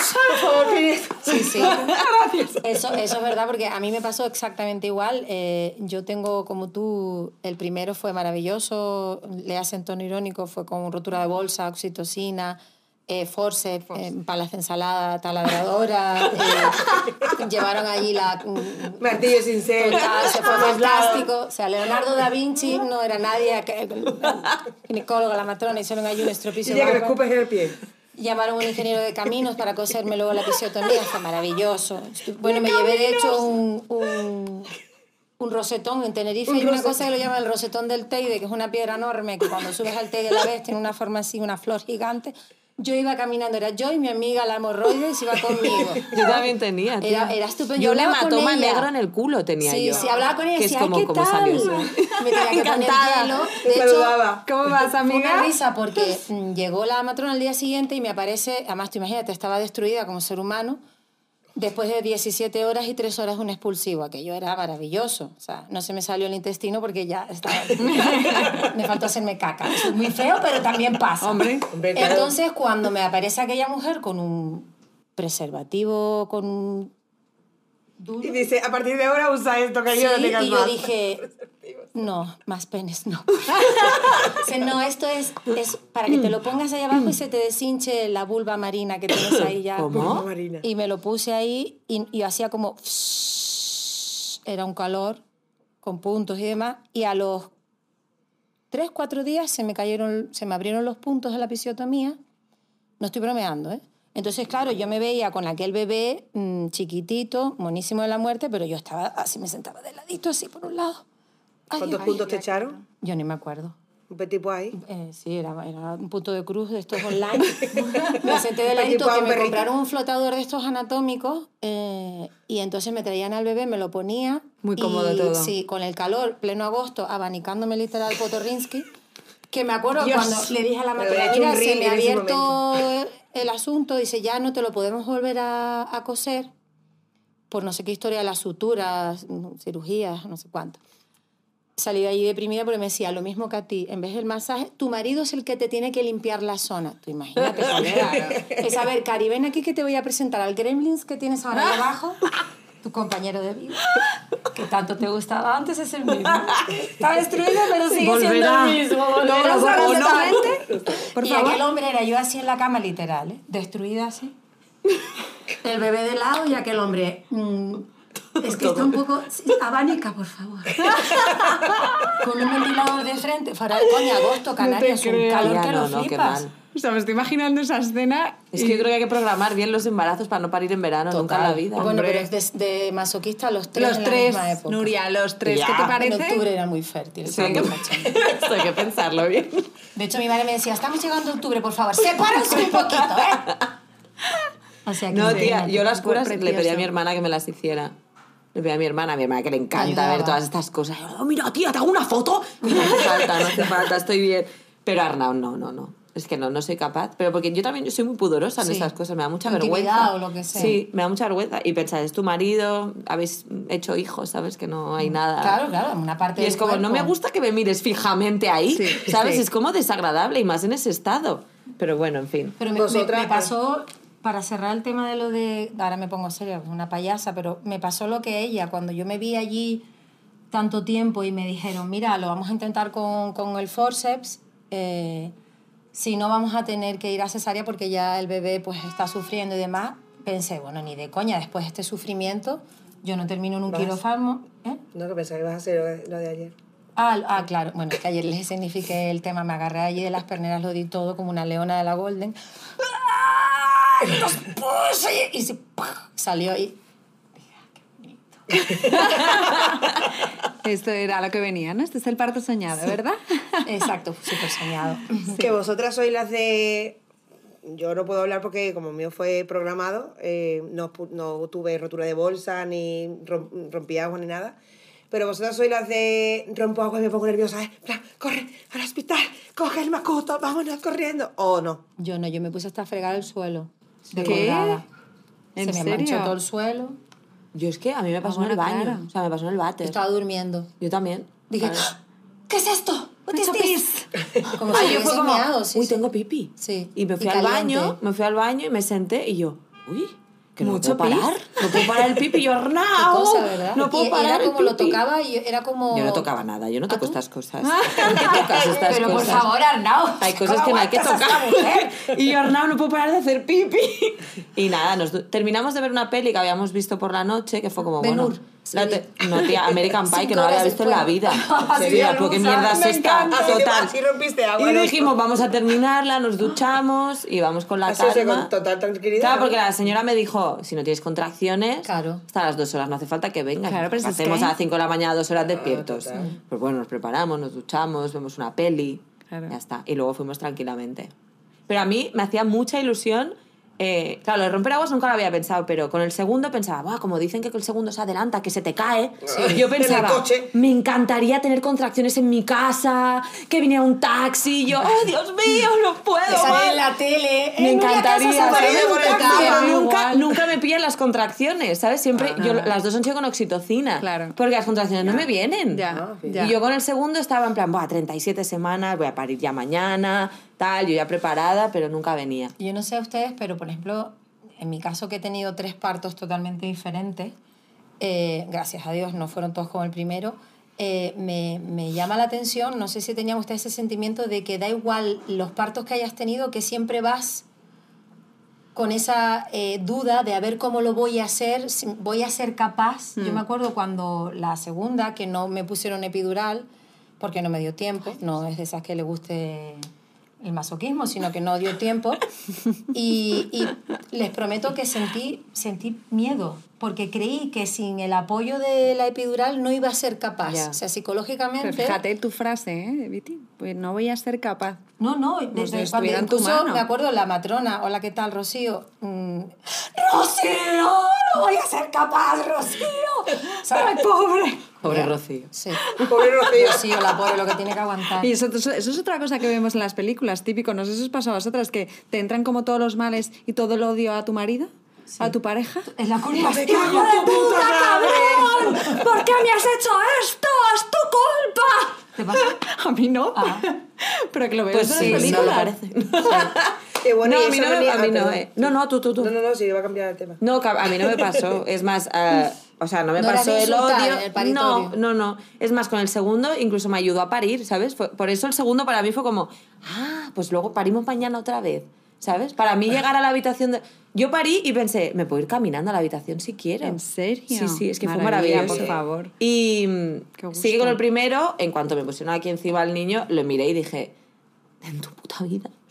Sí, sí. Eso, eso es verdad, porque a mí me pasó exactamente igual. Eh, yo tengo, como tú, el primero fue maravilloso, le hacen tono irónico, fue con rotura de bolsa, oxitocina, eh, forceps, eh, palas de ensalada, taladradora, eh, llevaron allí la... mm, Martillo sin ser. Total, se fue fantástico. O sea, Leonardo da Vinci no era nadie, que- el ginecólogo, la matrona, hicieron allí un Y estropicio. ya que me bárbaro. escupes en el pie. Llamaron a un ingeniero de caminos para coserme luego la episiotomía, fue maravilloso. Estu- Bueno, me llevé de hecho un, un, un rosetón en Tenerife. Un Hay una rosetón. cosa que lo llaman el rosetón del Teide, que es una piedra enorme que cuando subes al Teide la ves, tiene una forma así, una flor gigante. Yo iba caminando, era yo y mi amiga la hemorroides iba conmigo. Yo también tenía, tío. Era, era estupendo. Yo un hablaba con hematoma ella. negro en el culo tenía Sí, yo. sí, hablaba con ella y Que es decía, como, "Ay, ¿qué como tal?". salió eso. Me tenía que poner Encantada. hielo. Te De hecho, saludaba. ¿Cómo vas, fue amiga? una risa porque mm, llegó la matrona al día siguiente y me aparece, además tú imagínate, estaba destruida como ser humano, después de diecisiete horas y tres horas un expulsivo. Aquello era maravilloso. O sea, no se me salió el intestino porque ya estaba... me faltó hacerme caca. Eso es muy feo, pero también pasa. Hombre. Hombre, claro. Entonces, cuando me aparece aquella mujer con un preservativo, con un duro... Y dice, a partir de ahora usa esto, que Sí, yo no tengas y yo más. dije, no, más penes no. Dice, no, esto es, es para que te lo pongas ahí abajo y se te deshinche la vulva marina que tienes ahí ya. ¿Cómo? Marina. Y me lo puse ahí y, y hacía como... Era un calor con puntos y demás. Y a los tres, cuatro días se me cayeron, se me abrieron los puntos de la episiotomía. No estoy bromeando, ¿eh? Entonces, claro, yo me veía con aquel bebé mmm, chiquitito, monísimo de la muerte, pero yo estaba así, me sentaba de ladito, así por un lado. Ay, ¿Cuántos ay, puntos ay, te ay. echaron? Yo ni me acuerdo. Un petit pois ahí. Eh, sí, era, era un punto de cruz de estos online. Me senté de ladito, Tipo a que un me perrito. compraron un flotador de estos anatómicos eh, y entonces me traían al bebé, me lo ponía. Muy y, cómodo todo. Sí, con el calor, pleno agosto, abanicándome literal Potorrinsky. Que me acuerdo Dios. cuando le dije a la Me matrona, habría hecho un mira, se reel me en ha ese abierto el asunto, dice, ya no te lo podemos volver a, a coser por no sé qué historia de las suturas, cirugías, no sé cuánto. Salí de ahí deprimida porque me decía, lo mismo que a ti, en vez del masaje, tu marido es el que te tiene que limpiar la zona. Tú imagínate, colega. Es, a ver, Cari, ven aquí que te voy a presentar al Gremlins que tienes ahora ahí abajo, tu compañero de vida, que tanto te gustaba antes, es el mismo. Está destruido, pero sigue Volverá. siendo el mismo. Volverá No, a no, ser no. totalmente. Por y favor. aquel hombre era yo así en la cama, literal, ¿eh? Destruida así. El bebé de lado y aquel hombre... mmm, es que está un poco... sí, abanica, por favor. Con un ventilador de frente. Fuera de coña, agosto, Canarias, un creo. calor Ya, que no, lo no, qué flipas. mal. O sea, me estoy imaginando esa escena Es que yo creo que hay que programar bien los embarazos para no parir en verano, Total. nunca en la vida. Bueno, Hombre. pero es de, de masoquista los tres Los en tres, la misma época. Nuria, los tres. Ya. ¿Qué te En parece? octubre era muy fértil. Sí, hay que, esto hay que pensarlo bien. De hecho, mi madre me decía, estamos llegando a octubre, por favor, sepárense un poquito, ¿eh? O sea, que No, sí, tía, yo las curas Precioso. le pedí a mi hermana que me las hiciera. Le pedí a mi hermana, a mi hermana que le encanta Ayudaba. ver todas estas cosas. Oh, mira, tía, te hago una foto. Y no hace falta, no hace falta, estoy bien. Pero Arnau, no, no, no. Es que no, no soy capaz. Pero porque yo también yo soy muy pudorosa en Sí. estas cosas, me da mucha Intimidad vergüenza. o lo que sea. Sí, me da mucha vergüenza. Y pensar, es tu marido, habéis hecho hijos, ¿sabes? Que no hay nada. Claro, claro, una parte Y del es como, no me cuerpo. gusta que me mires fijamente ahí, Sí, ¿sabes? sí. Es como desagradable y más en ese estado. Pero bueno, en fin. Pero me, me- Vosotras, me pasó, para cerrar el tema de lo de... Ahora me pongo seria, una payasa, pero me pasó lo que ella, cuando yo me vi allí tanto tiempo y me dijeron, mira, lo vamos a intentar con, con el forceps, eh, si no vamos a tener que ir a cesárea porque ya el bebé pues está sufriendo y demás, pensé, bueno, ni de coña, después de este sufrimiento, yo no termino en un Vas. quirófano. ¿eh? No, que pensaba que ibas a hacer lo de, lo de ayer. Ah, ah, claro. Bueno, es que ayer les signifiqué el tema. Me agarré allí de las perneras, lo di todo como una leona de la Golden. ¡Ah! Y los puse y se ¡pah! Salió ahí. Esto era lo que venía, ¿no? Este es el parto soñado, ¿verdad? Exacto, súper soñado. Que vosotras sois las de... Yo no puedo hablar porque como mío fue programado, eh, no, pu- no tuve rotura de bolsa, ni rom- rompí agua, ni nada. Pero vosotras sois las de rompo agua y me pongo nerviosa, ¿eh? En plan, corre al hospital, coge el macuto, vámonos corriendo. ¿O no? Yo no, yo me puse hasta a fregar el suelo. De ¿Qué? colgada. ¿En Se me manchó serio? todo el suelo. Yo es que a mí me pasó Ah, en el bueno, baño. claro. O sea, me pasó en el Yo váter. estaba durmiendo. Yo también. Dije, Claro. ¿qué es esto? What is this? Como Ah, si yo fue hubiese como, meado, sí, uy, sí. tengo pipí. Sí. Y me fui Y al caliente. baño, me fui al baño y me senté y yo, uy, que no Mucho puedo parar. No puedo parar el pipi. Y yo, Qué Arnau, cosa, ¿verdad? no puedo y parar era el como lo pipi". tocaba y era como... Yo no tocaba nada, yo no toco tú? estas cosas. ¿Por qué tocas estas Pero por cosas? favor, Arnau. Hay cosas ¿cómo que no hay que aguantas a tocar. esta mujer? Y yo, Arnau, no puedo parar de hacer pipi. Y nada, nos du- terminamos de ver una peli que habíamos visto por la noche, que fue como, Ben-Hur, bueno... la te- no, tía, American Pie, que Cinco no la había horas visto en la después. vida. Así Sería, de porque alusa, mierda es me esta, encanta. Así, total. así rompiste agua. Y ¿no? dijimos, vamos a terminarla, nos duchamos y vamos con la Así, o sea, calma. con total tranquilidad. Claro, ¿no? porque la señora me dijo, si no tienes contracciones, Claro. hasta las dos horas, no hace falta que vengas. Claro, pero si es hacemos que- a las cinco de la mañana, dos horas despiertos. total. Pues bueno, nos preparamos, nos duchamos, vemos una peli, Claro. ya está. Y luego fuimos tranquilamente. Pero a mí me hacía mucha ilusión. Eh, claro, lo de romper aguas nunca lo había pensado, pero con el segundo pensaba, "Buah, como dicen que el segundo se adelanta, que se te cae". Yo En el pensaba, coche. me encantaría tener contracciones en mi casa, que viniera un taxi, y yo, ¡oh, Dios mío, no puedo! Que sale más". en la tele. Me en una casa encantaría, se aparece ¿sabes? un Por el taxi. carro, pero Ah, nunca, igual. nunca me pillan las contracciones, ¿sabes? Siempre, yo, las dos han sido con oxitocina. Claro. Porque las contracciones no me vienen. Ya, Ah, sí. ya. Y yo con el segundo estaba en plan, buah, treinta y siete semanas, voy a parir ya mañana, tal, yo ya preparada, pero nunca venía. Yo no sé a ustedes, pero por ejemplo, en mi caso que he tenido tres partos totalmente diferentes, eh, gracias a Dios no fueron todos como el primero, eh, me, me llama la atención, no sé si tenían ustedes ese sentimiento de que da igual los partos que hayas tenido, que siempre vas con esa eh, duda de a ver cómo lo voy a hacer, si voy a ser capaz. Yo me acuerdo cuando la segunda, que no me pusieron epidural, porque no me dio tiempo, no es de esas que le guste el masoquismo, sino que no dio tiempo. Y, y les prometo que sentí, sentí miedo, porque creí que sin el apoyo de la epidural no iba a ser capaz. Ya. O sea, psicológicamente... Pero fíjate tu frase, ¿eh, Viti? Pues no voy a ser capaz. No, no, Como desde si cuando estuviera en tu incluso mano. me acuerdo la matrona, hola, ¿qué tal, Rocío? Mm, ¡Rocío! ¡No voy a ser capaz, Rocío! ¡Ay, pobre! Pobre Ya. Rocío. Sí. Pobre Rocío. Rocío, la pobre, lo que tiene que aguantar. Y eso, eso, eso es otra cosa que vemos en las películas, típico. No sé si os pasa a vosotras, que te entran como todos los males y todo el odio a tu marido, a tu pareja. Es la culpa es ¡Me tuya. cago en tu puta cabrón! ¿Por qué me has hecho esto? ¡Es tu culpa! ¿Te pasa? A mí no. Ah. Pero que lo veo Pues en sí, las no películas. lo parece. Qué bueno, No, y a mí eso no, me- venía- a mí ah, no, perdón. eh. No, no, tú, tú, tú. No, no, no, sí, va a cambiar el tema. No, que a mí no me pasó. Es más, eh, o sea, no me No era pasó de el insultar odio. en el No, paritorio. no, no. Es más, con el segundo incluso me ayudó a parir, ¿sabes? Fue- por eso el segundo para mí fue como, ah, pues luego parimos mañana otra vez, ¿sabes? Para mí llegar a la habitación de... Yo parí y pensé, me puedo ir caminando a la habitación si quiero. ¿En serio? Sí, sí, es que fue Maravilla, maravilloso. por favor. Y mm, Qué gusto. sigue con el primero, en cuanto me pusieron aquí encima al niño, lo miré y dije, en tu puta vida. O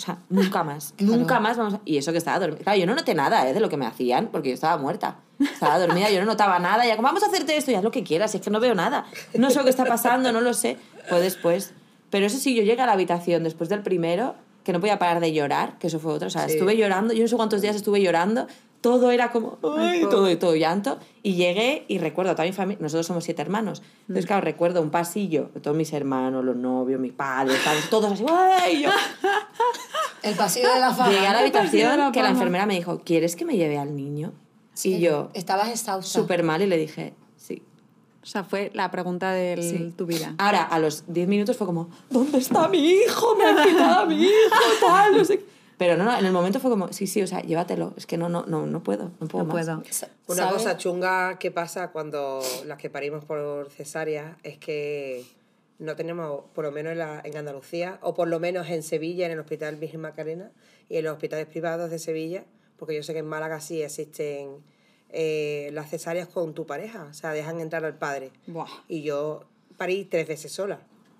sea, nunca más. Nunca más vamos a... Y eso que estaba dormida. Claro, yo no noté nada, ¿eh? De lo que me hacían, porque yo estaba muerta. Estaba dormida, yo no notaba nada. Ya como, vamos a hacerte esto, y haz lo que quieras. Y es que no veo nada. No sé lo que está pasando, no lo sé. Fue después. Pero eso sí, yo llegué a la habitación después del primero, que no podía parar de llorar, que eso fue otro. O sea, sí. estuve llorando, yo no sé cuántos días estuve llorando. Todo era como, ay, todo y todo llanto. Y llegué y recuerdo a toda mi familia, nosotros somos siete hermanos. Entonces, claro, recuerdo un pasillo de todos mis hermanos, los novios, mis padres, padres todos así, ¡ay! Yo... El pasillo de la fama. Llegué a la habitación la que la enfermera me dijo, ¿quieres que me lleve al niño? Sí, y yo, estabas exhausta. súper mal, y le dije, sí. O sea, fue la pregunta de Sí. tu vida. Ahora, a los diez minutos fue como, ¿dónde está mi hijo? Me han quitado a mi hijo, tal, no sé qué. Pero no, no, en el momento fue como, sí, sí, o sea, llévatelo. Es que no, no, no, no puedo, no puedo No más. puedo. Una ¿Sabe? cosa chunga que pasa cuando las que parimos por cesárea es que no tenemos, por lo menos en, la, en Andalucía, o por lo menos en Sevilla, en el Hospital Virgen Macarena y en los hospitales privados de Sevilla, porque yo sé que en Málaga sí existen eh, las cesáreas con tu pareja, o sea, dejan entrar al padre. Buah. Y yo parí tres veces sola.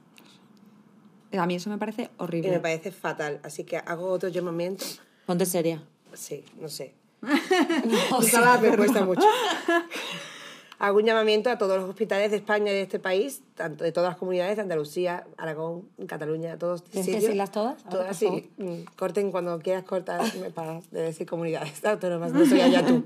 A mí eso me parece Y horrible. me parece fatal, así que hago otro llamamiento. Ponte seria. Sí, no sé. No, sí, Ojalá, me cuesta mucho. Hago un llamamiento a todos los hospitales de España y de este país, tanto de todas las comunidades, de Andalucía, Aragón, Cataluña, todos ¿Tienes que sitios. decirlas todas? Ahora, Todas, por sí. favor. Mm, Corten cuando quieras cortar, me paras de decir comunidades autónomas, no soy allá tú.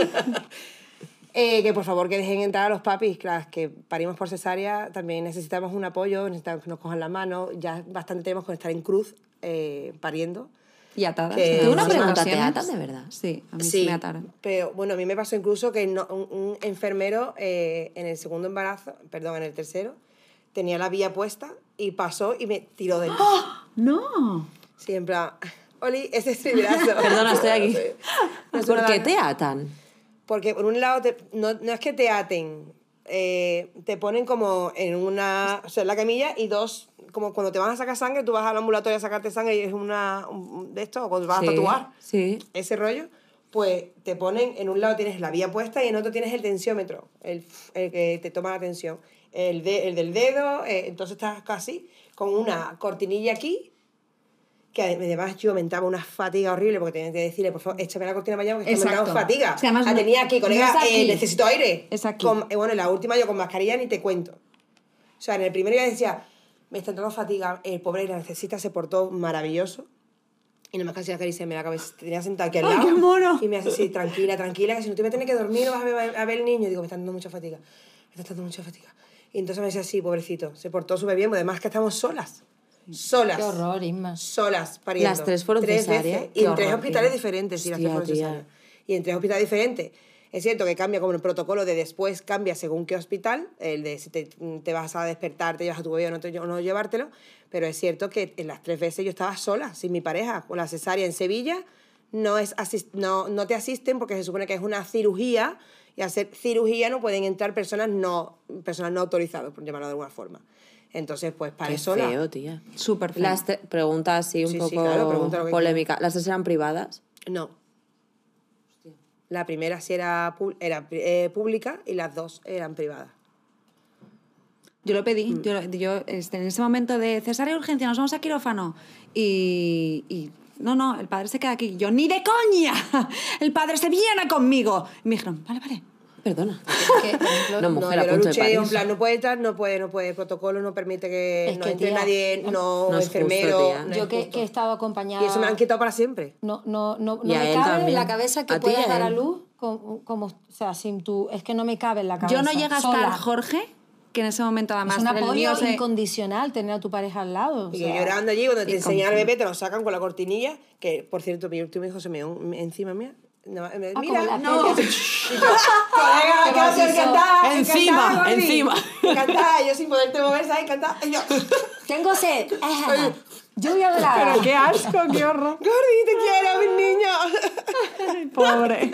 Eh, que por favor que dejen entrar a los papis, las que parimos por cesárea, también necesitamos un apoyo, necesitamos que nos cojan la mano, ya bastante tenemos con estar en cruz eh, pariendo. Y atadas. Que- en Tengo una algunas pregunta, ¿te ocasiones. atan de verdad? Sí, a mí sí, Sí, me ataron. pero bueno, a mí me pasó incluso que no- un, un enfermero eh, en el segundo embarazo, perdón, en el tercero, tenía la vía puesta y pasó y me tiró del... ¡No! Sí, en plan, Oli, ese es mi brazo. Perdona, estoy aquí. No es ¿Por una qué larga- te atan? Porque por un lado, te- no, no es que te aten, eh, te ponen como en una, o sea, en la camilla y dos, como cuando te van a sacar sangre, tú vas al ambulatorio a sacarte sangre y es una un- de esto, o cuando vas Sí, a tatuar, sí. ese rollo, pues te ponen, en un lado tienes la vía puesta y en otro tienes el tensiómetro, el, el que te toma la tensión, el, de, el del dedo, eh, entonces estás casi con una cortinilla aquí, que además yo aumentaba una fatiga horrible porque tenía que decirle, por favor, échame la cortina para allá porque está Exacto. aumentando fatiga. Es que además Ah, no- tenía aquí, colega, no es aquí. eh, necesito aire. Es aquí. Con- eh, bueno, en la última yo con mascarilla ni te cuento. O sea, en el primero ya decía, me está entrando fatiga, el pobre la necesita, se portó maravilloso. Y nada más casi acariciarme la cabeza, te tenía sentada aquí al ¡Ay, lado. qué mono! Y me hace así, tranquila, tranquila, que si no te voy a tener que dormir no vas a ver, a ver el niño. Y digo, me está dando mucha fatiga, me está dando mucha fatiga. Y entonces me decía, sí, pobrecito, se portó súper bien, porque además que estamos solas. Solas. Qué horror, Inma. Solas, pariendo. Las tres fueron Tres cesárea. veces. Qué Y en tres horror, hospitales tía. diferentes, sí, las Hostia, tres fueron tía. cesáreas. Y en tres hospitales diferentes. Es cierto que cambia como el protocolo de después, cambia según qué hospital, el de si te, te vas a despertar, te llevas a tu bebé o no, te, o no llevártelo, pero es cierto que en las tres veces yo estaba sola, sin mi pareja, con la cesárea en Sevilla, no, es asist, no, no te asisten porque se supone que es una cirugía, y al ser cirugía no pueden entrar personas no, personas no autorizadas, por llamarlo de alguna forma. Entonces, pues, paré Qué sola. feo, tía. Súper feo. Las te- pregunta así un Sí, sí, poco claro, pregunta lo que polémica. ¿Las tres eran privadas? No. La primera sí era, pu- era eh, pública y las dos eran privadas. Yo lo pedí. Mm. Yo, lo- yo este, en ese momento de cesárea de urgencia, nos vamos a quirófano. Y, y no, no, el padre se queda aquí. Yo, ¡ni de coña! El padre se viene conmigo. Y me dijeron, vale, vale. Perdona. Que, por ejemplo, No, No, mujer yo a lo punto de luché, parir. en plan, no puede entrar, no puede, no puede, el protocolo no permite que Es no que, entre tía, nadie, no, no es justo, enfermero. tía. no yo es que, justo. que he estado acompañada... Y eso me lo han quitado para siempre. No, no, no, no Y a me él cabe también. en la cabeza que A ti y puedas a dar a él. luz como, como, o sea, sin tu... Es que no me cabe en la cabeza. Yo no llega a estar sola. Jorge, que en ese momento además... Es un por el apoyo mío se- incondicional tener a tu pareja al lado. o Y sea, yo llorando allí, cuando te y enseñan al con- bebé, te lo sacan con la cortinilla, que por cierto, mi último hijo se me dio encima mía. No, me- Ah, mira, como la no. feria. Y yo, colega, Qué ¿qué haces? bautizo. Encantada, Encima, encantada, Gordi. encima. Encantada, yo sin poderte mover, ¿sabes? Encantada. Y yo, Tengo sed. Ajá. Lluvia dorada. Pero qué asco, qué horror. Gordi, te quiero, mi niño. Pobre.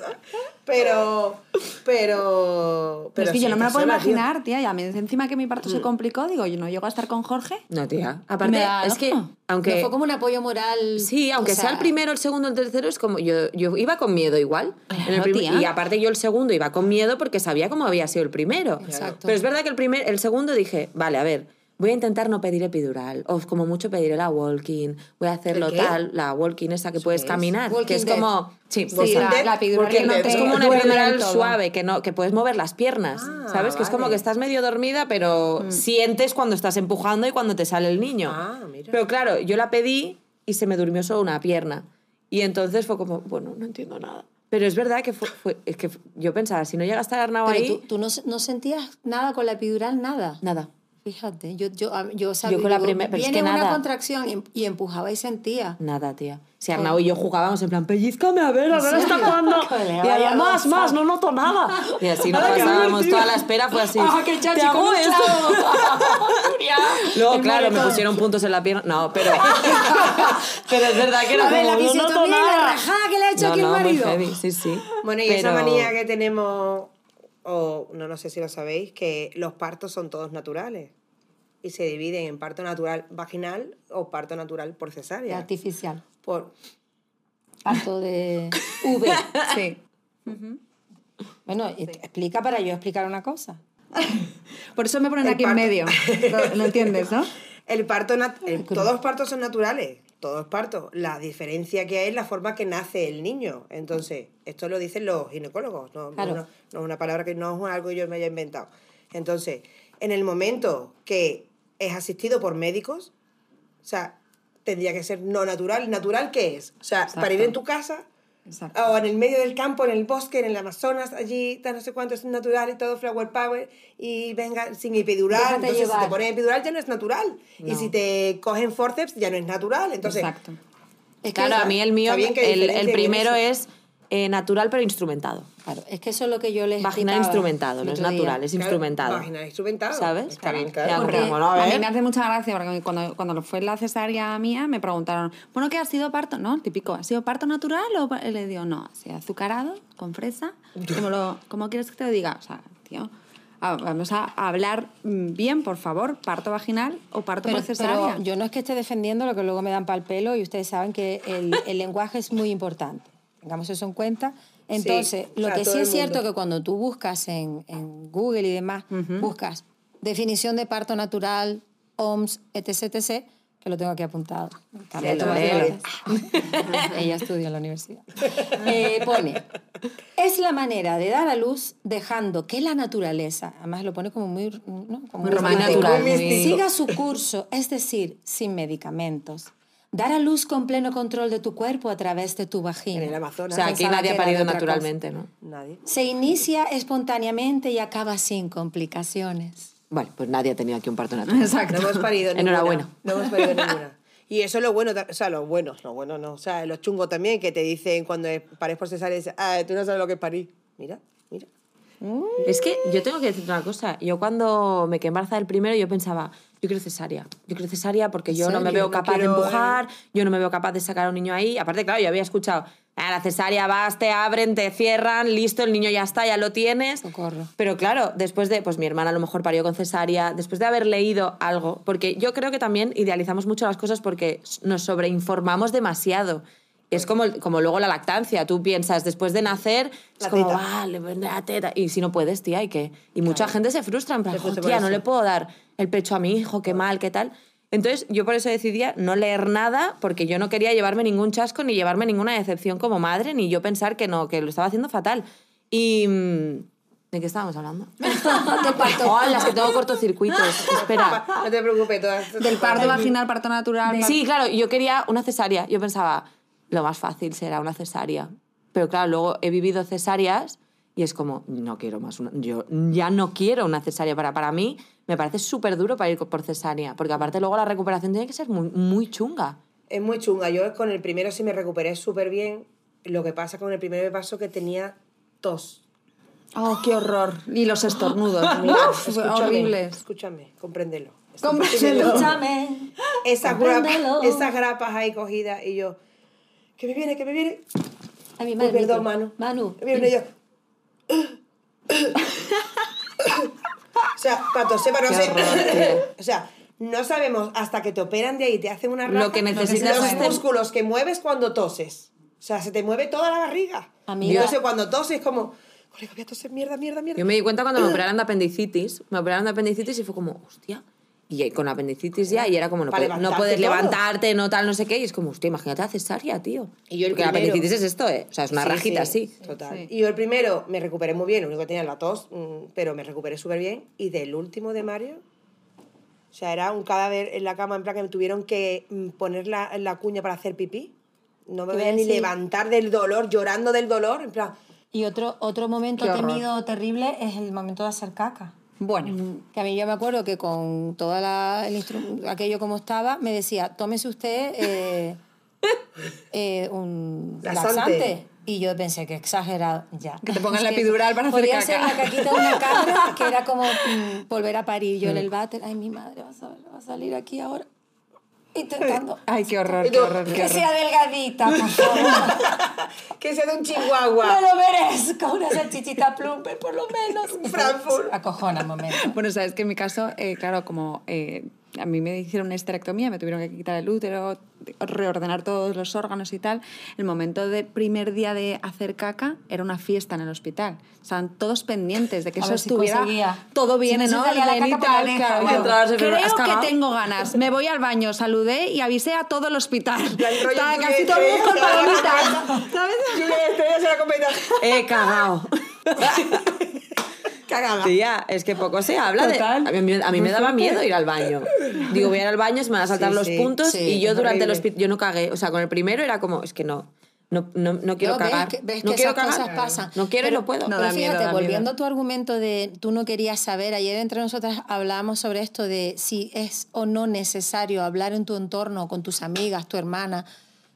Pero, pero... Pero es que sí, yo no me lo puedo sola, tío. imaginar, tía. Ya me encima que mi parto se complicó, digo, yo no llego a estar con Jorge. No, tía. Aparte, Me da es que, ojo. aunque... No fue como un apoyo moral. Sí, aunque o sea, el primero, el segundo, el tercero, es como... Yo, yo iba con miedo igual. En el Claro, primer- tía. y aparte yo el segundo iba con miedo porque sabía cómo había sido el primero. Exacto. Pero es verdad que el, primer, el segundo dije, vale, a ver, voy a intentar no pedir epidural, o como mucho pediré la walking, voy a hacerlo ¿El qué? tal, la walking esa que puedes es? caminar, Walking que es dead. como... Sí, Sí, pues, la, Dead, la epidural porque que no es te es como una duele epidural del todo. suave, que, no, que puedes mover las piernas, Ah, ¿sabes? Que es como vale. que estás medio dormida, pero sientes cuando estás empujando y cuando te sale el niño. Ah, mira. Pero claro, yo la pedí y se me durmió solo una pierna. Y entonces fue como, bueno, no entiendo nada. Pero es verdad que fue, fue- es que yo pensaba, si no llega a estar Arnau Pero ahí, tú, tú no, no sentías nada con la epidural, nada. nada. Fíjate, yo, yo, a- yo sabía, Yo con la digo, primer- pero es viene que una nada. contracción y, y empujaba y sentía. Nada, tía. Si Arnau y yo jugábamos en plan, pellizcame a ver, a ver hasta cuándo. Colega, Y vaya ahora, más, cosa. más, no noto nada. Y así nos pasábamos toda la espera, fue así. ¡Ah, qué chachi ¿Te hago con un esto? Nuria! Luego, El claro, me moretón. pusieron puntos en la pierna. No, pero. pero es verdad que era A ver, como, la no noto fisiotomía y la nada. rajada que le ha hecho No, aquí el no, muy marido. heavy, sí, sí. Bueno, y esa Pero- manía que tenemos, o no, no sé si lo sabéis, que los partos son todos naturales. Y se dividen en parto natural vaginal o parto natural por cesárea. Artificial. Por, Parto de V. Sí. Bueno, y te- explica para yo explicar una cosa. Por eso me ponen El aquí parto. en medio. ¿Lo, lo entiendes, no? el parto nat- el- todos los partos son naturales, todos los partos. La diferencia que hay es la forma que nace el niño. Entonces, esto lo dicen los ginecólogos, no, no Claro. es una- no es una palabra que no es algo que yo me haya inventado. Entonces, en el momento que es asistido por médicos, o sea, tendría que ser no natural. ¿Natural qué es? O sea, Exacto. para ir en tu casa Exacto. o en el medio del campo, en el bosque, en el Amazonas, allí, tal, no sé cuánto, es natural y todo flower power, y venga sin epidural. Déjate Entonces, llevar. si te ponen epidural ya no es natural. Y No. si te cogen forceps ya no es natural. Entonces, Exacto. Es que, Claro, a mí el mío, está bien que el, diferencien el en primero eso. es eh, natural pero instrumentado. claro, es que eso es lo que yo les Vaginal explicaba instrumentado, el no es otro día. natural, es claro, instrumentado. vaginal instrumentado. ¿Sabes? Está bien, claro. Ya, Porque bueno, a A mí ver. me hace mucha gracia porque cuando, cuando fue la cesárea mía me preguntaron, bueno, ¿qué ha sido parto? No, típico, ¿ha sido parto natural? O pa-?" Y le digo, no, ha sido azucarado, con fresa. ¿Cómo, lo, ¿Cómo quieres que te lo diga? O sea, tío, a- vamos a hablar mm, bien, por favor, parto vaginal o parto Pero, por cesárea. pero yo no es que esté defendiendo lo que luego me dan para el pelo y ustedes saben que el, el lenguaje es muy importante. Tengamos eso en cuenta. Entonces, Sí, lo a que todo sí el es cierto mundo. que cuando tú buscas en, en Google y demás, buscas definición de parto natural, O M S, etc, etc, que lo tengo aquí apuntado. Léelo, Carlota léelo. Martínez. Ella estudia en la universidad. Eh, pone, es la manera de dar a luz dejando que la naturaleza, además lo pone como muy, ¿no? como Muy Muy romántico. natural, Muy muy- místico. siga su curso, es decir, sin medicamentos. Dar a luz con pleno control de tu cuerpo a través de tu En vagina. el O Amazonas. sea, aquí Pensaba nadie que ha era de parido otra naturalmente, ¿no? Nadie. Se inicia espontáneamente y acaba sin complicaciones. Bueno, pues nadie ha tenido aquí un parto natural. Exacto. No hemos parido ninguna. Enhorabuena. No hemos parido ninguna. Y eso es lo bueno, ta- o sea, lo bueno, lo bueno no, o sea, los chungos también, que te dicen cuando pares por cesárea, dicen, ah, tú no sabes lo que es parir. Mira, mira. Es que yo tengo que decirte una cosa. Yo cuando me quedé embarazada del primero, yo pensaba, yo quiero cesárea. Yo quiero cesárea porque yo no me serio? veo No capaz de quiero, empujar, yo no me veo capaz de sacar a un niño ahí. Aparte, claro, yo había escuchado, ah, la cesárea vas, te abren, te cierran, listo, el niño ya está, ya lo tienes. Socorro. Pero claro, después de, pues mi hermana a lo mejor parió con cesárea, después de haber leído algo, porque yo creo que también idealizamos mucho las cosas porque nos sobreinformamos demasiado. Es como, como luego la lactancia. Tú piensas, después de nacer, es La como, teta. vale, pues la teta. Y si no puedes, tía, ¿y qué? Y mucha gente se frustra, en plan, Se frustra "Jo, tía, por no eso. le puedo dar el pecho a mi hijo, qué mal, qué tal". Entonces, yo por eso decidía no leer nada, porque yo no quería llevarme ningún chasco, ni llevarme ninguna decepción como madre, ni yo pensar que no, que lo estaba haciendo fatal. Y... mm, ¿de qué estábamos hablando? Oh, las que tengo cortocircuitos. Espera. No te preocupes, todas. Del parto vaginal, parto natural. Sí, claro, yo quería una cesárea. Yo pensaba, lo más fácil será una cesárea. Pero claro, luego he vivido cesáreas y es como, no quiero más una... Yo ya no quiero una cesárea. Para, para mí me parece súper duro para ir por cesárea. Porque aparte luego la recuperación tiene que ser muy, muy chunga. Es muy chunga. Yo con el primero sí me recuperé súper bien. Lo que pasa con el primero me pasó que tenía tos. Oh, qué horror. Y los estornudos. Mira, Uf, escúchame, horribles. Escúchame, compréndelo. Compréndelo. Escúchame. Esas grapas, compréndelo. esas grapas ahí cogidas y yo, que me viene, que me viene. A mi Uy, madre. perdón, Manu. Manu. Me viene yo. O sea, para toser, para no Qué sé. horror, tío. O sea, no sabemos hasta que te operan de ahí y te hacen una Lo raja, que necesitas los es ten- músculos que mueves cuando toses. O sea, se te mueve toda la barriga. Amiga. Y entonces cuando toses es como, colega, voy a toser, mierda, mierda, mierda. Yo me di cuenta cuando me operaron de apendicitis. Me operaron de apendicitis y fue como, hostia. y con apendicitis ya, y era como, no, Para puedes, no levantarte puedes todo. levantarte, no tal, no sé qué, y es como, hostia, imagínate la cesárea, tío. Y yo el Porque la primero- apendicitis es esto, ¿eh? O sea, es una Sí, rajita sí, así. Total. Sí. Y yo el primero me recuperé muy bien, lo único que tenía era la tos, mm, pero me recuperé súper bien. Y del último de Mario, o sea, era un cadáver en la cama, en plan que me tuvieron que mm, poner la, la cuña para hacer pipí. No me Te voy podía a ni decir- levantar del dolor, llorando del dolor, en plan... Y otro, otro momento Qué horror. temido, terrible, es el momento de hacer caca. Bueno, Que a mí yo me acuerdo que con todo aquello como estaba, me decía, tómese usted eh, eh, un Laxante. laxante. Y yo pensé, que exagerado, ya. Que te pongan Es la epidural para hacer podía caca. ser la caquita de una cabra, que era como mm, volver a parir. Yo en el váter, ay, mi madre va a, sal- va a salir aquí ahora. Intentando ay, qué horror, Y qué tú, horror, qué que horror. sea delgadita, por favor. Que sea de un chihuahua. Me lo merezco, una salchichita plumper, por lo menos. Un Frankfurt. Acojona un momento. Bueno, sabes que en mi caso, eh, claro, como eh, a mí me hicieron una esterectomía, me tuvieron que quitar el útero, reordenar todos los órganos y tal, el momento del primer día de hacer caca era una fiesta en el hospital. Estaban todos pendientes de que A eso ver si estuviera conseguía. todo bien Si en no se salía la orden y caca por la tal. oreja, claro, o yo, entrabas en el- ¿has creo cagado? que tengo ganas, me voy al baño, saludé y avisé a todo el hospital. El rollo Estaba Julia casi todo el mundo con Estrella, palomitas, ¿sabes? Julia Estrella se la cometa. He cagado. Cagada. Tía, es que poco se habla de... Total. A mí, a mí me daba miedo ir al baño. Digo, voy a ir al baño, se me van a saltar Sí, los sí, puntos sí, y yo es durante el horrible. hospital... Yo no cagué. O sea, con el primero era como, es que no, no, no, no quiero No, ves cagar. que- ves no que quiero esas cagar. cosas pasan. No quiero y Pero- no puedo. No, Pero da miedo, fíjate, da volviendo miedo. a tu argumento de tú no querías saber, ayer entre nosotras hablábamos sobre esto de si es o no necesario hablar en tu entorno, con tus amigas, tu hermana,